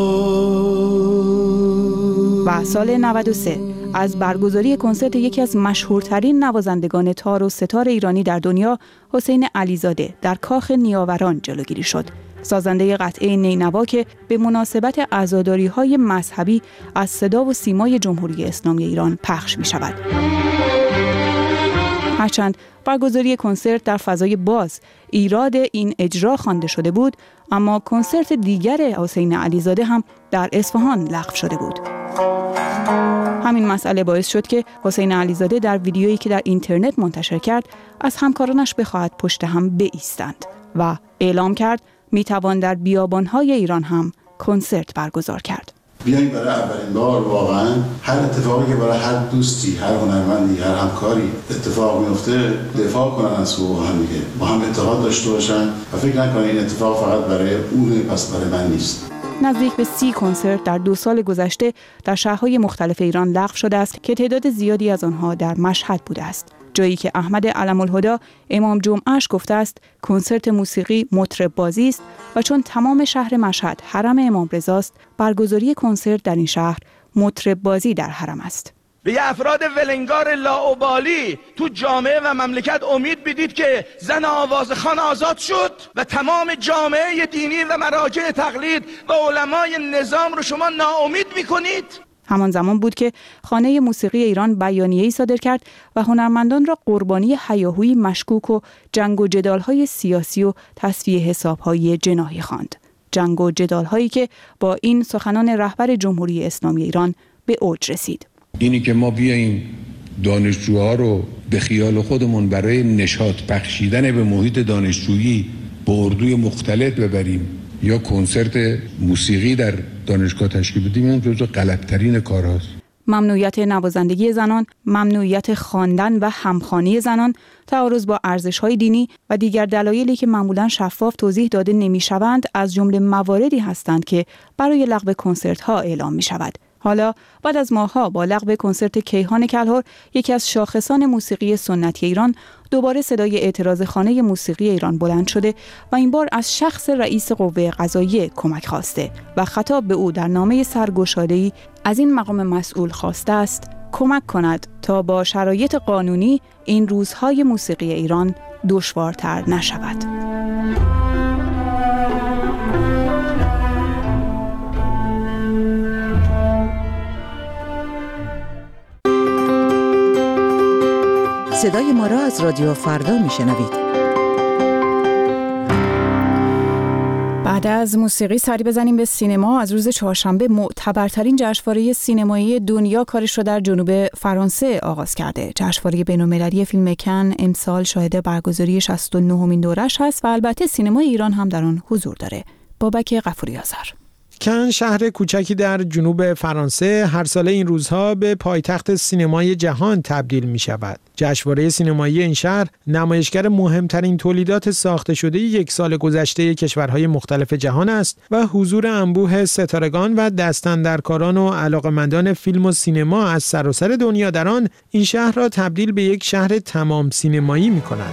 و سال نود و سه از برگزاری کنسرت یکی از مشهورترین نوازندگان تار و ستار ایرانی در دنیا حسین علیزاده در کاخ نیاوران جلوگیری شد. سازنده قطعه نینوا که به مناسبت عزاداری‌های مذهبی از صدا و سیمای جمهوری اسلامی ایران پخش می شود. هرچند برگزاری کنسرت در فضای باز ایراد این اجرا خوانده شده بود، اما کنسرت دیگر حسین علیزاده هم در اصفهان لغو شده بود. همین مسئله باعث شد که حسین علیزاده در ویدیویی که در اینترنت منتشر کرد از همکارانش بخواهد پشت هم بایستند و اعلام کرد میتوان در بیابان‌های ایران هم کنسرت برگزار کرد. بیاییم برای اولین بار واقعا هر اتفاقی که برای هر دوستی، هر هنرمندی، هر همکاری اتفاق میفته دفاع کنن از حقوق هم دیگه، با هم اتحاد داشته باشن و فکر نکنن این اتفاق فقط برای اونه پس برای من نیست. نزدیک به سی کنسرت در دو سال گذشته در شهرهای مختلف ایران لغو شده است که تعداد زیادی از آنها در مشهد بوده است. جایی که احمد علم الهدی امام جمعهش گفته است کنسرت موسیقی مطرب بازی است و چون تمام شهر مشهد حرم امام رضا است، برگزاری کنسرت در این شهر مطرب بازی در حرم است. به افراد ولنگار لاابالی تو جامعه و مملکت امید بدید که زن آوازخوان آزاد شد و تمام جامعه دینی و مراجع تقلید و علمای نظام رو شما ناامید میکنید. همان زمان بود که خانه موسیقی ایران بیانیه‌ای صادر کرد و هنرمندان را قربانی هیاهویی مشکوک و جنگ و جدال‌های سیاسی و تصفیه حساب‌های جناحی خواند. جنگ و جدال‌هایی که با این سخنان رهبر جمهوری اسلامی ایران به اوج رسید. اینی که ما بیاییم دانشجوها رو به خیال خودمون برای نشاط بخشیدن به محیط دانشجویی به اردوی مختلط ببریم یا کنسرت موسیقی در دانشگاه تشکیل بدیم، این جزو غلط‌ترین کارهاست. ممنوعیت نوازندگی زنان، ممنوعیت خواندن و همخوانی زنان، تعارض با ارزش‌های دینی و دیگر دلایلی که معمولاً شفاف توضیح داده نمی‌شوند از جمله مواردی هستند که برای لغو کنسرت‌ها اعلام می‌شود. حالا بعد از ماه‌ها با لغو کنسرت کیهان کلهر، یکی از شاخصان موسیقی سنتی ایران، دوباره صدای اعتراض خانه موسیقی ایران بلند شده و این بار از شخص رئیس قوه قضاییه کمک خواسته و خطاب به او در نامه سرگشاده‌ای از این مقام مسئول خواسته است کمک کند تا با شرایط قانونی این روزهای موسیقی ایران دشوارتر نشود. صدای ما را از رادیو فردا میشنوید. بعد از موسیقی سری بزنیم به سینما. از روز چهارشنبه معتبرترین جشنواره سینمایی دنیا کارش را در جنوب فرانسه آغاز کرده. جشنواره بین‌المللی فیلم کن امسال شاهد برگزاری شصت و نهمین دورش هست و البته سینمای ایران هم در آن حضور داره. بابک غفوری آذر. کن شهر کوچکی در جنوب فرانسه هر ساله این روزها به پایتخت سینمای جهان تبدیل می شود. جشنواره سینمایی این شهر نمایشگر مهمترین تولیدات ساخته شده یک سال گذشته کشورهای مختلف جهان است و حضور انبوه ستارگان و دستاندرکاران و علاقه‌مندان فیلم و سینما از سراسر دنیا در آن این شهر را تبدیل به یک شهر تمام سینمایی می کند.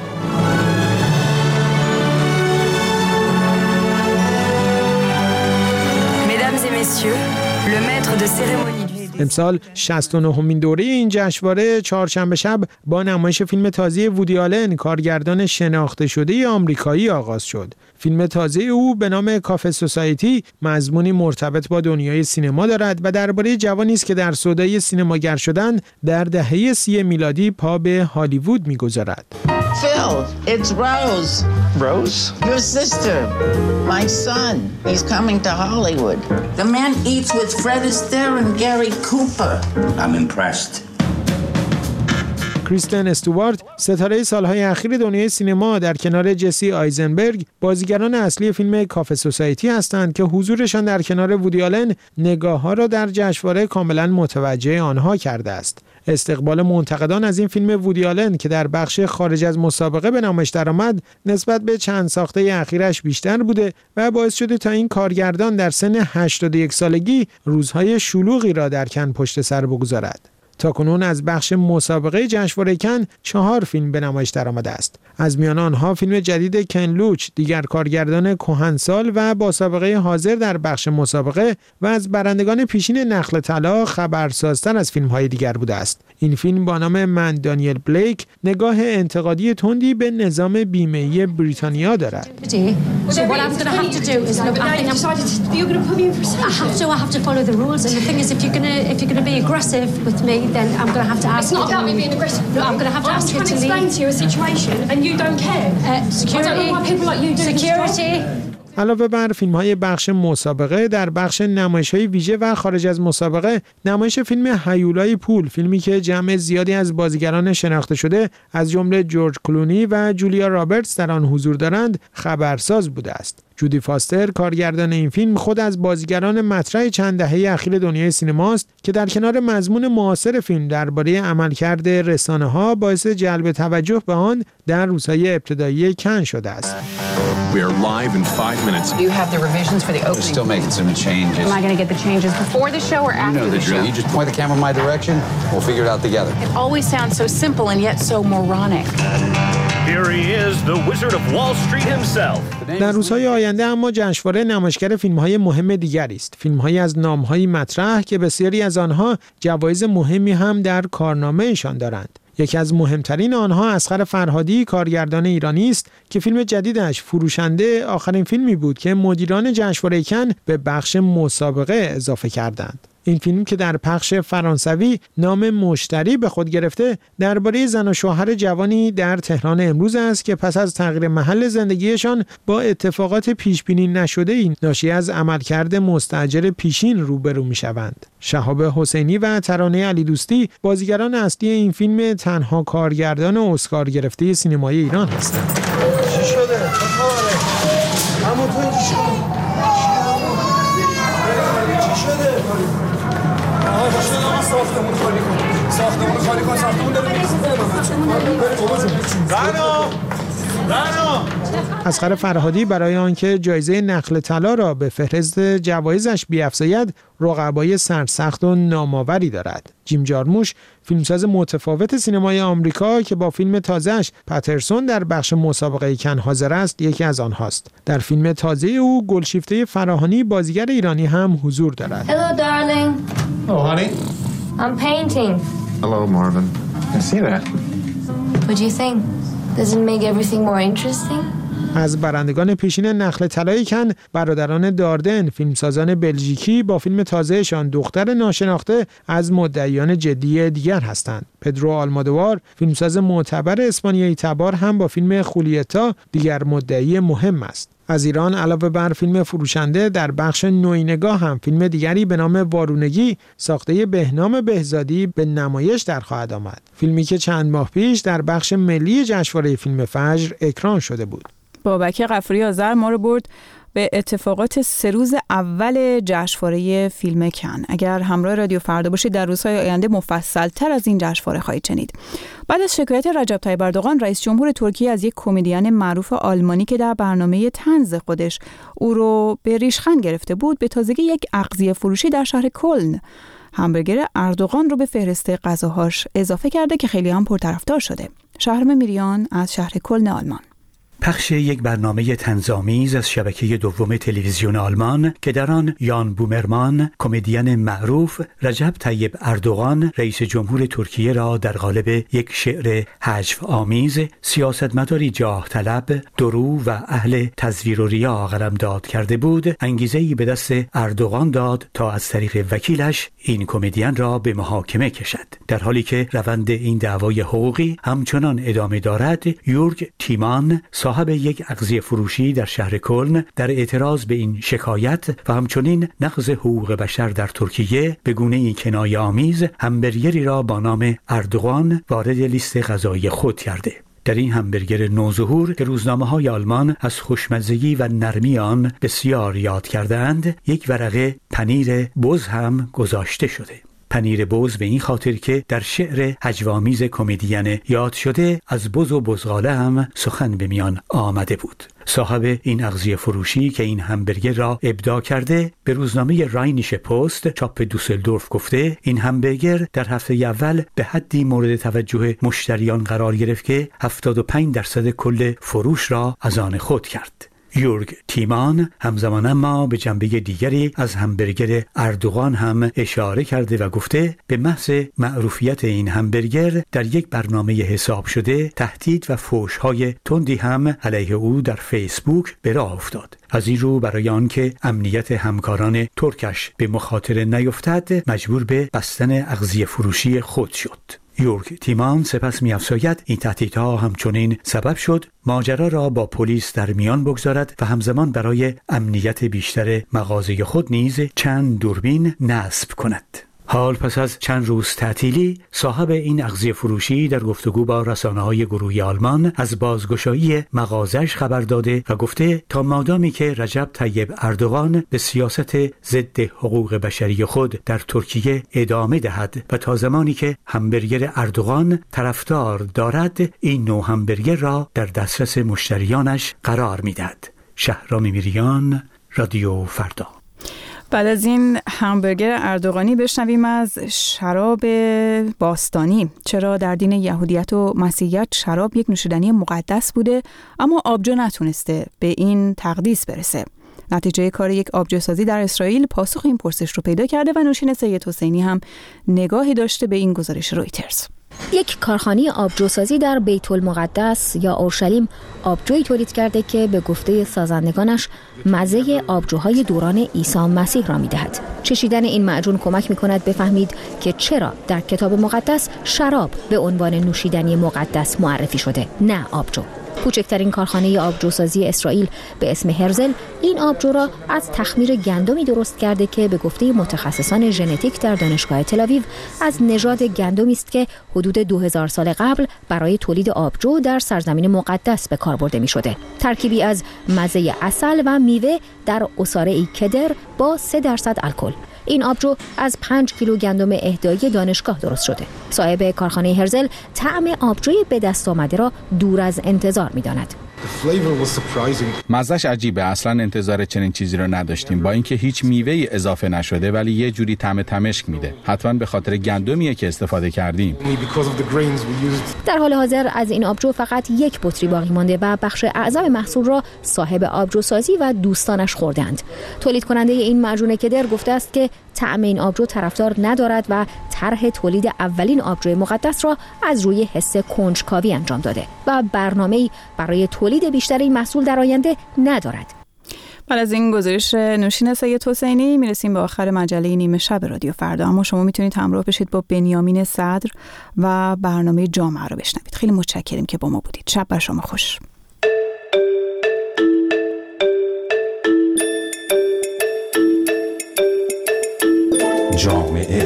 امسال شصت و نهمین دوره این جشنواره چهارشنبه شب با نمایش فیلم تازه وودی آلن، کارگردان شناخته شده آمریکایی، آغاز شد. فیلم تازه او به نام کافه سوسایتی مضمونی مرتبط با دنیای سینما دارد و درباره جوانی است که در سودای سینماگر شدن در دهه سی میلادی پا به هالیوود می‌گذارد. Phil, it's Rose. Rose? Your sister. My son. He's coming to Hollywood. The man eats with Fred Astaire and Gary Cooper. I'm impressed. کریستن استوارت، ستاره سالهای اخیر دنیای سینما، در کنار جسی آیزنبرگ بازیگران اصلی فیلم کافه سوسایتی هستند که حضورشان در کنار وودی آلن نگاه‌ها را در جشنواره کاملا متوجه آنها کرده است. استقبال منتقدان از این فیلم وودی آلن که در بخش خارج از مسابقه به نمایش درآمد نسبت به چند ساخته اخیرش بیشتر بوده و باعث شده تا این کارگردان در سن هشتاد و یک سالگی روزهای شلوغی را در کن پشت سر بگذارد. تاکنون از بخش مسابقه جشنواره کن چهار فیلم به نمایش درآمده است. از میان آنها فیلم جدید کن لوچ، دیگر کارگردان کهنسال و با سابقه حاضر در بخش مسابقه و از برندگان پیشین نخل طلا خبرسازتر از فیلم‌های دیگر بوده است. این فیلم با نام من دانیل بلیک نگاه انتقادی تندی به نظام بیمه‌ای بریتانیا دارد. then I'm going to have to ask It's not about me being aggressive. No, I'm going to have to ask you to leave. I'm trying to explain to you a situation and you don't care. Uh, security. I don't know why people like you do security. علاوه بر فیلم‌های بخش مسابقه، در بخش نمایش‌های ویژه و خارج از مسابقه، نمایش فیلم هیولای پول، فیلمی که جمع زیادی از بازیگران شناخته شده از جمله جورج کلونی و جولیا رابرتس در آن حضور دارند، خبرساز بوده است. جودی فاستر، کارگردان این فیلم، خود از بازیگران مطرح چند دهه اخیر دنیای سینماست که در کنار مضمون معاصر فیلم درباره عملکرد رسانه‌ها باعث جلب توجه به آن در روزهای ابتدایی کن شده است. We are live in five minutes. Do you have the revisions for the opening? We're still making some changes. Am I going to get the changes before the show or after you know the, the drill. show? You just point the camera my direction. We'll figure it out together. It always sounds so simple and yet so moronic. Here he is, the Wizard of Wall Street himself. در روزهای آینده اما جشنواره نمایشگر فیلم‌های مهم دیگری است. فیلم‌هایی از نام‌های مطرح که بسیاری از آنها جوایز مهمی هم در کارنامه‌شان دارند. یکی از مهمترین آنها اصغر فرهادی، کارگردان ایرانی است که فیلم جدیدش فروشنده آخرین فیلمی بود که مدیران جشنواره کن به بخش مسابقه اضافه کردند. این فیلم که در پخش فرانسوی نام مشتری به خود گرفته، درباره زن و شوهر جوانی در تهران امروز است که پس از تغییر محل زندگیشان با اتفاقات پیش بینی نشده‌ای ناشی از عملکرد مستاجر پیشین روبرو می‌شوند. شهاب حسینی و ترانه علی دوستی بازیگران اصلی این فیلم تنها کارگردان اسکار گرفته سینمای ایران هستند. چی شده؟ چه خبره؟ عمو تو اینجا چی؟ ساختمون خالی کن ساختمون خالی کن ساختمون داره اصغر فرهادی برای آنکه جایزه نخل طلا را به فهرست جوایزش بیفزاید رقبای سرسخت و نامآوری دارد. جیم جارموش، فیلمساز متفاوت سینمای آمریکا که با فیلم تازه‌اش پاترسون در بخش مسابقه کن حاضر است، یکی از آنهاست. در فیلم تازه او گلشیفته فراهانی بازیگر ایرانی هم حضور دارد. Hello darling. Oh honey. I'm painting. Hello Marvin. I see that. What do you think? Does it make everything more interesting? از برندگان پیشین نخل طلای کن برادران داردن، فیلمسازان بلژیکی، با فیلم تازهشان دختر ناشناخته از مدعیان جدی دیگر هستند. پدرو آلمادوار، فیلمساز معتبر اسپانیایی تبار، هم با فیلم خولیتا دیگر مدعی مهم است. از ایران علاوه بر فیلم فروشنده، در بخش نوینگاه هم فیلم دیگری به نام وارونگی ساخته بهنام بهزادی به نمایش در خواهد آمد. فیلمی که چند ماه پیش در بخش ملی جشنواره فیلم فجر اکران شده بود. بابک غفوری آذر ما رو برد به اتفاقات سه روز اول جشنواره فیلم کن. اگر همراه رادیو فردا باشید در روزهای آینده مفصل تر از این جشنواره خواهید شنید. بعد از شکایت رجب طیب اردوغان رئیس جمهور ترکیه از یک کمدین معروف آلمانی که در برنامه طنز خودش او رو به ریشخند گرفته بود، به تازگی یک اغذیه فروشی در شهر کلن همبرگر اردوغان رو به فهرست غذاهاش اضافه کرده که خیلی هم پرطرفدار شده. شهرام میریان از شهر کلن آلمان. پخش یک برنامه طنزآمیز از شبکه دوم تلویزیون آلمان که در آن یان بومرمان، کمدین معروف، رجب طیب اردوغان رئیس جمهور ترکیه را در قالب یک شعر هجو آمیز، سیاستمداری جاه طلب، درو و اهل تزویر و ریا قلمداد کرده بود، انگیزه‌ای به دست اردوغان داد تا از طریق وکیلش این کمدین را به محاکمه کشد. در حالی که روند این دعوای حقوقی همچنان ادامه دارد، یورگ تیمان، صاحب یک اغذیه فروشی در شهر کلن، در اعتراض به این شکایت و همچنین نقض حقوق بشر در ترکیه به گونه‌ای کنایه‌آمیز همبرگری را با نام اردوغان وارد لیست غذایی خود کرده. در این همبرگر نوظهور که روزنامه‌های آلمان از خوشمزگی و نرمی آن بسیار یاد کرده‌اند، یک ورقه پنیر بز هم گذاشته شده. پنیر بز به این خاطر که در شعر هجوآمیز کمدین یاد شده از بز و بزغاله هم سخن به میان آمده بود. صاحب این اغذیه فروشی که این همبرگر را ابداع کرده به روزنامه راینیشه پست چاپ دوسلدورف گفته این همبرگر در هفته اول به حدی مورد توجه مشتریان قرار گرفت که هفتاد و پنج درصد کل فروش را از آن خود کرد. یورگ تیمان همزمان اما به جنبه دیگری از همبرگر اردوغان هم اشاره کرده و گفته به محض معروفیت این همبرگر در یک برنامه حساب شده تهدید و فحش‌های تندی هم علیه او در فیسبوک به راه افتاد. از این رو برای آنکه امنیت همکاران ترکش به مخاطره نیفتد مجبور به بستن اغذیه فروشی خود شد. یورگ تیمان سپس می‌افزاید این تهدیدها همچنین سبب شد ماجرا را با پلیس در میان بگذارد و همزمان برای امنیت بیشتر مغازه خود نیز چند دوربین نصب کند. حال پس از چند روز تعطیلی صاحب این اغذیه فروشی در گفتگو با رسانه‌های گروهی آلمان از بازگشایی مغازش خبر داده و گفته تا مادامی که رجب طیب اردوغان به سیاست ضد حقوق بشری خود در ترکیه ادامه دهد و تا زمانی که همبرگر اردوغان طرفدار دارد این نوع همبرگر را در دسترس مشتریانش قرار می‌دهد. شهرام میریان، رادیو فردا. بعد از این همبرگر اردوغانی بشنویم از شراب باستانی. چرا در دین یهودیت و مسیحیت شراب یک نوشیدنی مقدس بوده اما آبجو نتونسته به این تقدیس برسه؟ نتیجه کار یک آبجوسازی در اسرائیل پاسخ این پرسش رو پیدا کرده و نوشین سید حسینی هم نگاهی داشته به این گزارش رویترز. یک کارخانه آبجوسازی در بیت المقدس یا اورشلیم آبجویی تولید کرده که به گفته سازندگانش مزه آبجوهای دوران عیسی مسیح را می‌دهد. چشیدن این معجون کمک می‌کند بفهمید که چرا در کتاب مقدس شراب به عنوان نوشیدنی مقدس معرفی شده، نه آبجو. کوچکترین کارخانه آبجوسازی اسرائیل به اسم هرزل این آبجو را از تخمیر گندمی درست کرده که به گفته متخصصان ژنتیک در دانشگاه تل‌آویو از نژاد گندمی است که حدود دو هزار سال قبل برای تولید آبجو در سرزمین مقدس به کار برده می‌شده. ترکیبی از مزه عسل و میوه در عصاره کدر با سه درصد الکل. این آبجو از پنج کیلو گندم اهدایی دانشگاه درست شده. صاحب کارخانه هرزل طعم آبجوی به دست آمده را دور از انتظار می‌داند. مزه‌اش عجیبه، اصلا انتظار چنین چیزی رو نداشتیم. با اینکه هیچ میوه‌ای اضافه نشده ولی یه جوری طعم تمشک میده. حتما به خاطر گندمیه که استفاده کردیم. در حال حاضر از این آبجو فقط یک بطری باقی مانده و بخش اعظم محصول را صاحب آبجو سازی و دوستانش خوردند. تولید کننده این معجون کدر گفته است که طعم این آبجو طرفدار ندارد و طرح تولید اولین آبجو مقدس را از روی حس کنجکاوی انجام داده و برنامه‌ای برای تولید بیشتر این محصول در آینده ندارد. بعد از این گزارش نوشین سید حسینی میرسیم به آخر مجله نیمه شب رادیو فردا، اما شما میتونید همراه بشید با بنیامین صدر و برنامه جامعه رو بشنوید. خیلی متشکریم که با ما بودید. شب بر شما خوش. جامعه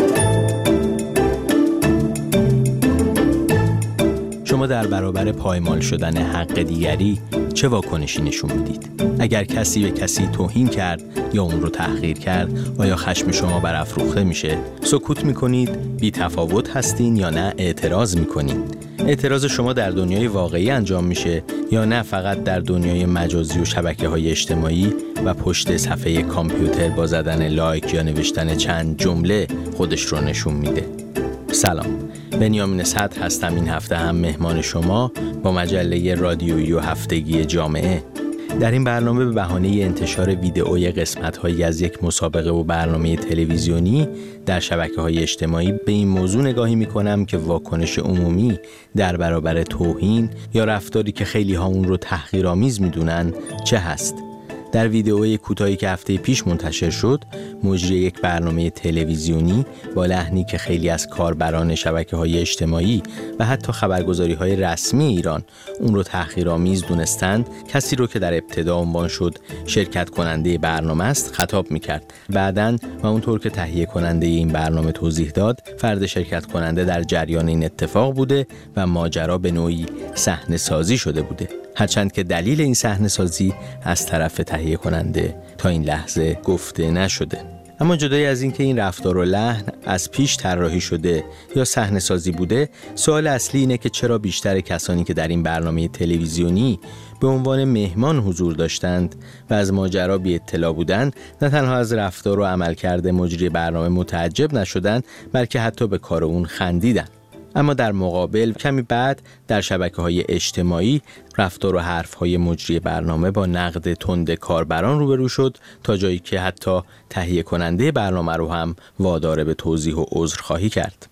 شما در برابر پایمال شدن حق دیگری چه واکنشی نشون میدید؟ اگر کسی به کسی توهین کرد یا اون رو تحقیر کرد، آیا خشم شما برافروخته میشه؟ سکوت میکنید؟ بی تفاوت هستین یا نه اعتراض میکنید؟ اعتراض شما در دنیای واقعی انجام میشه یا نه فقط در دنیای مجازی و شبکه‌های اجتماعی و پشت صفحه کامپیوتر با زدن لایک یا نوشتن چند جمله خودش رو نشون میده؟ سلام، بنیامین صدر هستم. این هفته هم مهمان شما با مجله رادیویی و هفتگی جامعه. در این برنامه به بهانه انتشار ویدئوی قسمت‌هایی از یک مسابقه و برنامه تلویزیونی در شبکه‌های اجتماعی به این موضوع نگاهی می‌کنم که واکنش عمومی در برابر توهین یا رفتاری که خیلی ها اون رو تحقیرآمیز می‌دونن چه هست. در ویدئوی کوتاهی که هفته پیش منتشر شد، مجری یک برنامه تلویزیونی با لحنی که خیلی از کاربران شبکه‌های اجتماعی و حتی خبرگزاری‌های رسمی ایران اون رو تحقیرآمیز دونستند، کسی رو که در ابتدا عنوان شد شرکت کننده برنامه است خطاب می‌کرد. بعداً و اونطور که تهیه کننده این برنامه توضیح داد، فرد شرکت کننده در جریان این اتفاق بوده و ماجرا به نوعی صحنه سازی شده بوده. هرچند که دلیل این صحنه سازی از طرف تهیه کننده تا این لحظه گفته نشده. اما جدای از این که این رفتار و لحن از پیش طراحی شده یا صحنه سازی بوده، سوال اصلی اینه که چرا بیشتر کسانی که در این برنامه تلویزیونی به عنوان مهمان حضور داشتند و از ماجرا بی اطلاع بودند، نه تنها از رفتار و عملکرد مجری برنامه متعجب نشدند، بلکه حتی به کار اون خندیدند. اما در مقابل کمی بعد در شبکه‌های اجتماعی رفتار و حرف‌های مجری برنامه با نقد تند کاربران روبرو شد، تا جایی که حتی تهیه کننده برنامه رو هم وادار به توضیح و عذرخواهی کرد.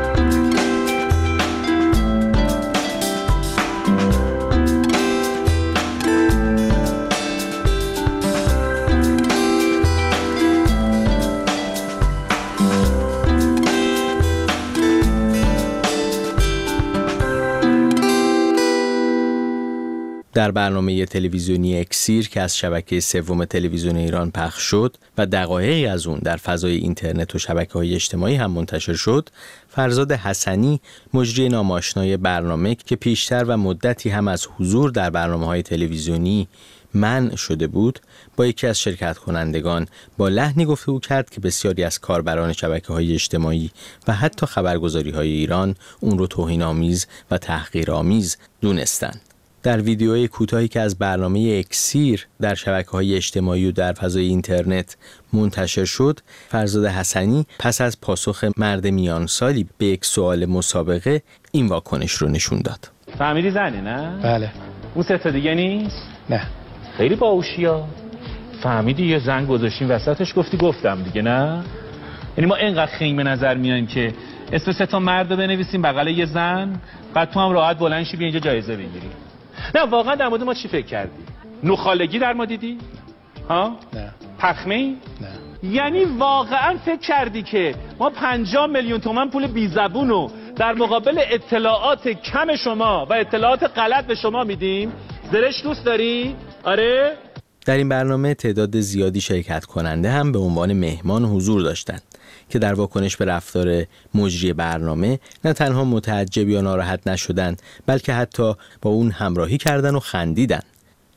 در برنامه تلویزیونی اکسیر که از شبکه سوم تلویزیون ایران پخش شد و دقایقی از اون در فضای اینترنت و شبکه‌های اجتماعی هم منتشر شد، فرزاد حسنی، مجری ناماشنای برنامه که پیشتر و مدتی هم از حضور در برنامه‌های تلویزیونی منع شده بود، با یکی از شرکت کنندگان با لحنی گفتگو کرد که بسیاری از کاربران شبکه‌های اجتماعی و حتی خبرگزاری‌های ایران اون رو توهین‌آمیز و تحقیرآمیز دونستند. در ویدیوی کوتاهی که از برنامه اکسیر در شبکه‌های اجتماعی و در فضای اینترنت منتشر شد، فرزاد حسنی پس از پاسخ مرد میان سالی به یک سوال مسابقه این واکنش رو نشون داد. فهمیدی زنه نه؟ بله. اون سه تا دیگه نیست؟ نه. خیلی باهوشیا. فهمیدی یه زن گذاشتیم وسطش گفتی گفتم دیگه نه؟ یعنی ما اینقدر خیمه نظر میایم که اسم سه تا مرد رو بنویسیم بغل یه زن، بعد تو هم راحت بلند شی بیا اینجا جایزه بگیری. نه واقعا در مورد ما چی فکر کردی؟ نخالگی در ما دیدی؟ ها؟ نه. پخمی؟ نه. یعنی واقعا فکر کردی که ما پنجاه میلیون تومان پول بی زبون رو در مقابل اطلاعات کم شما و اطلاعات غلط به شما میدیم؟ زرش دوست داری؟ آره؟ در این برنامه تعداد زیادی شرکت کننده هم به عنوان مهمان حضور داشتند که در واکنش به رفتار مجری برنامه نه تنها متعجب یا ناراحت نشدند، بلکه حتی با اون همراهی کردن و خندیدن.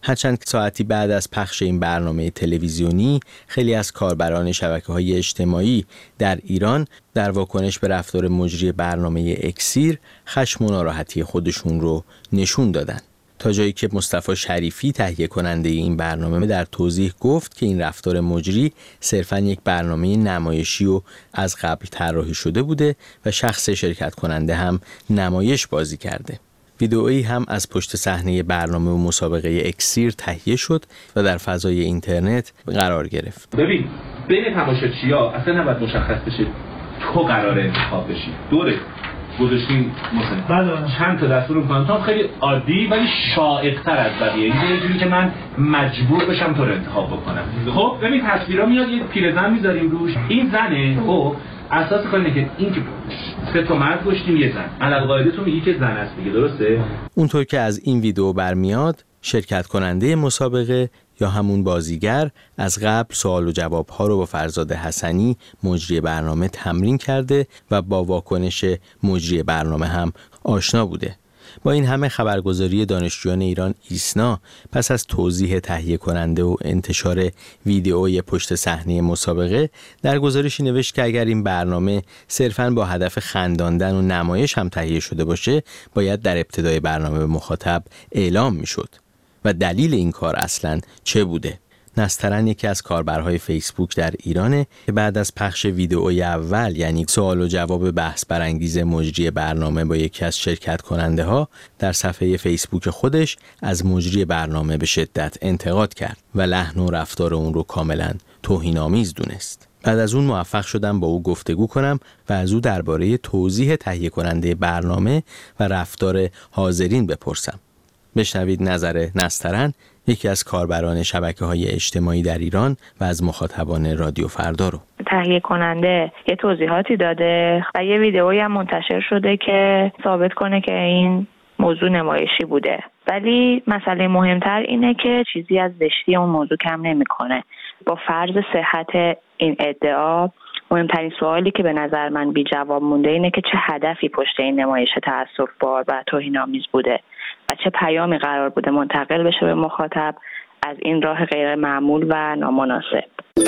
هرچند ساعتی بعد از پخش این برنامه تلویزیونی خیلی از کاربران شبکه‌های اجتماعی در ایران در واکنش به رفتار مجری برنامه اکسیر خشم و ناراحتی خودشون رو نشون دادن، تا جایی که مصطفی شریفی تهیه کننده این برنامه در توضیح گفت که این رفتار مجری صرفاً یک برنامه نمایشی و از قبل طراحی شده بوده و شخص شرکت کننده هم نمایش بازی کرده. ویدئویی هم از پشت صحنه برنامه و مسابقه اکسیر تهیه شد و در فضای اینترنت قرار گرفت. ببین بین تماشاچی‌ها اصلا نباید مشخص بشه تو قراره انتخاب بشی. دوره گذاشتیم مثلا چند تا دستور میکنم تا خیلی عادی ولی شائق‌تر از بقیه، این یه جوری که من مجبور بشم تو رو انتخاب بکنم. خب ببین تصویرا میاد یه پیرزن میذاریم روش، این زنه. خب اساس کار اینه که این که سه تا مرد گشتیم یه زن، علاوه تو میگی که زن است دیگه، درسته؟ اونطور که از این ویدیو برمیاد شرکت کننده مسابقه یا همون بازیگر از قبل سوال و جواب ها رو با فرزاد حسنی مجری برنامه تمرین کرده و با واکنش مجری برنامه هم آشنا بوده. با این همه خبرگزاری دانشجویان ایران ایسنا پس از توضیح تهیه کننده و انتشار ویدئوی پشت صحنه مسابقه در گزارشی نوشت که اگر این برنامه صرفاً با هدف خنداندن و نمایش هم تهیه شده باشه باید در ابتدای برنامه به مخاطب اعلام میشد. و دلیل این کار اصلاً چه بوده؟ نسترن یکی از کاربرهای فیسبوک در ایرانه که بعد از پخش ویدئوی اول، یعنی سوال و جواب بحث برانگیز مجری برنامه با یکی از شرکت کننده ها، در صفحه فیسبوک خودش از مجری برنامه به شدت انتقاد کرد و لحن و رفتار اون رو کاملا توهین‌آمیز دونست. بعد از اون موفق شدم با او گفتگو کنم و از او درباره توضیح تهیه کننده برنامه و رفتار حاضرین بپرسم. بشنوید نظر نسترن، یکی از کاربران شبکه‌های اجتماعی در ایران و از مخاطبان رادیو فردا رو. تهیه کننده یه توضیحاتی داده و یه ویدئویی هم منتشر شده که ثابت کنه که این موضوع نمایشی بوده، ولی مسئله مهمتر اینه که چیزی از زشتی اون موضوع کم نمی‌کنه. با فرض صحت این ادعا، مهمترین سوالی که به نظر من بی جواب مونده اینه که چه هدفی پشت این نمایش تأسف‌بار و توهین‌آمیز بوده و چه پیامی قرار بوده منتقل بشه به مخاطب از این راه غیر معمول و نامناسب.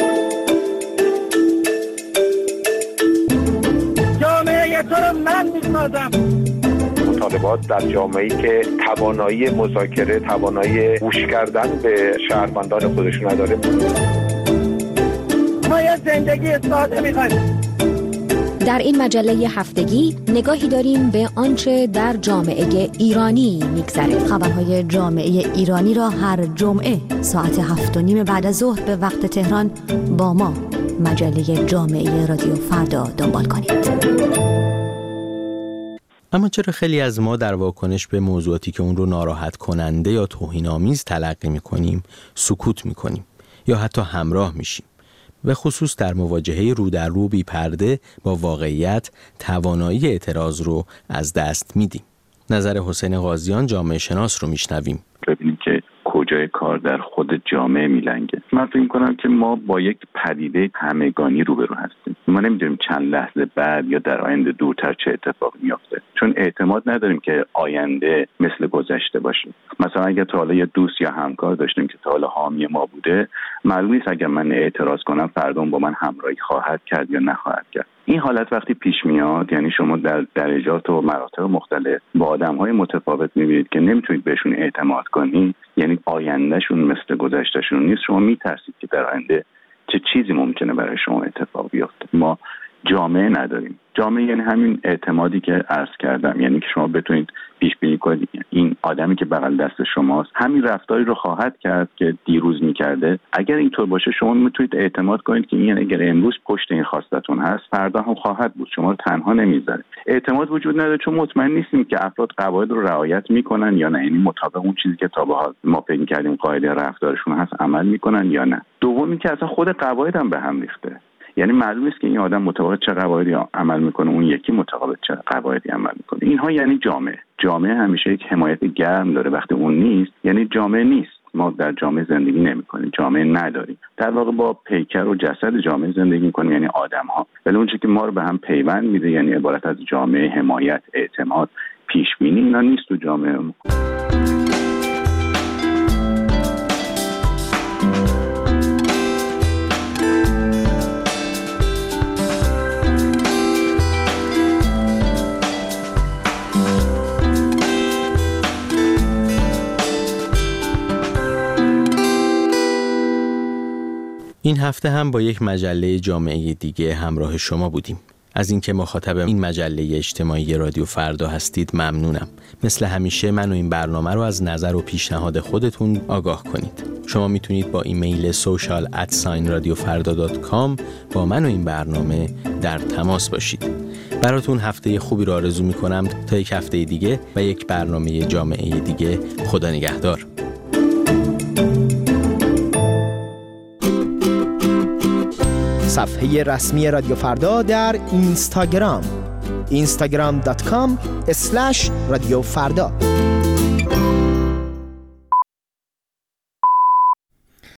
جامعه تو رو من می‌سازم. مطالبات در جامعه‌ای که توانایی مذاکره، توانایی گوش کردن به شهروندان خودشون نداره. ما یه زندگی ساده می‌خوایم. در این مجله هفتگی نگاهی داریم به آنچه در جامعه ایرانی میگذره. خبرهای جامعه ایرانی را هر جمعه ساعت هفت و نیم بعد از ظهر به وقت تهران با ما مجله جامعه رادیو فردا دنبال کنید. اما چرا خیلی از ما در واکنش به موضوعاتی که اون رو ناراحت کننده یا توهین‌آمیز تلقی می‌کنیم سکوت می‌کنیم یا حتی همراه میشیم؟ به خصوص در مواجهه رو در رو بی پرده با واقعیت توانایی اعتراض رو از دست میدیم. نظر حسین قاضیان جامعه شناس رو میشنویم. ببینیم که کجای کار در خود جامعه میلنگه. من فکر می‌کنم که ما با یک پدیده همگانی روبرو هستیم. ما نمی‌دونیم چند لحظه بعد یا در آینده دورتر چه اتفاقی میفته، چون اعتماد نداریم که آینده مثل گذشته باشه. مثلا اگه تا حالا یه دوست یا همکار داشتیم که تا حالا حامی ما بوده، معلوم نیست اگر من اعتراض کنم فردا با من همراهی خواهد کرد یا نخواهد کرد. این حالت وقتی پیش میاد، یعنی شما در درجات و مراتب مختلف با آدم‌های متفاوت می‌بینید که نمی‌تونید بهشون اعتماد کنید، یعنی آیندهشون مثل گذشتهشون نیست، شما می‌ترسید که در آینده چه چیزی ممکنه برای شما اتفاق بیفته. ما جامعه نداریم. جامعه یعنی همین اعتمادی که عرض کردم، یعنی که شما بتونید پیش بینی کنید این آدمی که بغل دست شماست همین رفتاری رو خواهد کرد که دیروز می‌کرده. اگر اینطور باشه شما میتونید اعتماد کنید که این اگر امروز پشت این خواستتون هست فردا هم خواهد بود، شما رو تنها نمیذاره. اعتماد وجود نداره چون مطمئن نیستیم که افراد قواعد رو رعایت میکنن یا نه، یعنی مطابق اون چیزی که تا به حال ما فکر کردیم قاعده رفتارشون هست عمل میکنن یا نه. دومی که اصلا خود قواعد هم به هم ریخته، یعنی معلوم نیست که این آدم مطابق چه قواعدی عمل میکنه، اون یکی مطابق چه قواعدی عمل میکنه. اینها یعنی جامعه. جامعه همیشه یک حمایت گرم داره، وقتی اون نیست یعنی جامعه نیست. ما در جامعه زندگی نمی‌کنیم، جامعه نداریم. در واقع با پیکر و جسد جامعه زندگی می‌کنیم، یعنی آدم‌ها. ولی اون چیزی که ما رو به هم پیوند میده یعنی عبارت از جامعه، حمایت، اعتماد، پیشبینی، اینا نیست تو جامعه. این هفته هم با یک مجله جامعه دیگه همراه شما بودیم. از اینکه مخاطب این مجله اجتماعی رادیو فردا هستید ممنونم. مثل همیشه من و این برنامه رو از نظر و پیشنهاد خودتون آگاه کنید. شما میتونید با ایمیل social at sign radio farda dot com با من و این برنامه در تماس باشید. براتون هفته خوبی رو آرزو میکنم تا یک هفته دیگه و یک برنامه جامعه دیگه. خدا نگهدار. صفحه رسمی رادیو فردا در اینستاگرام اینستاگرام دات کام اسلش رادیو فردا.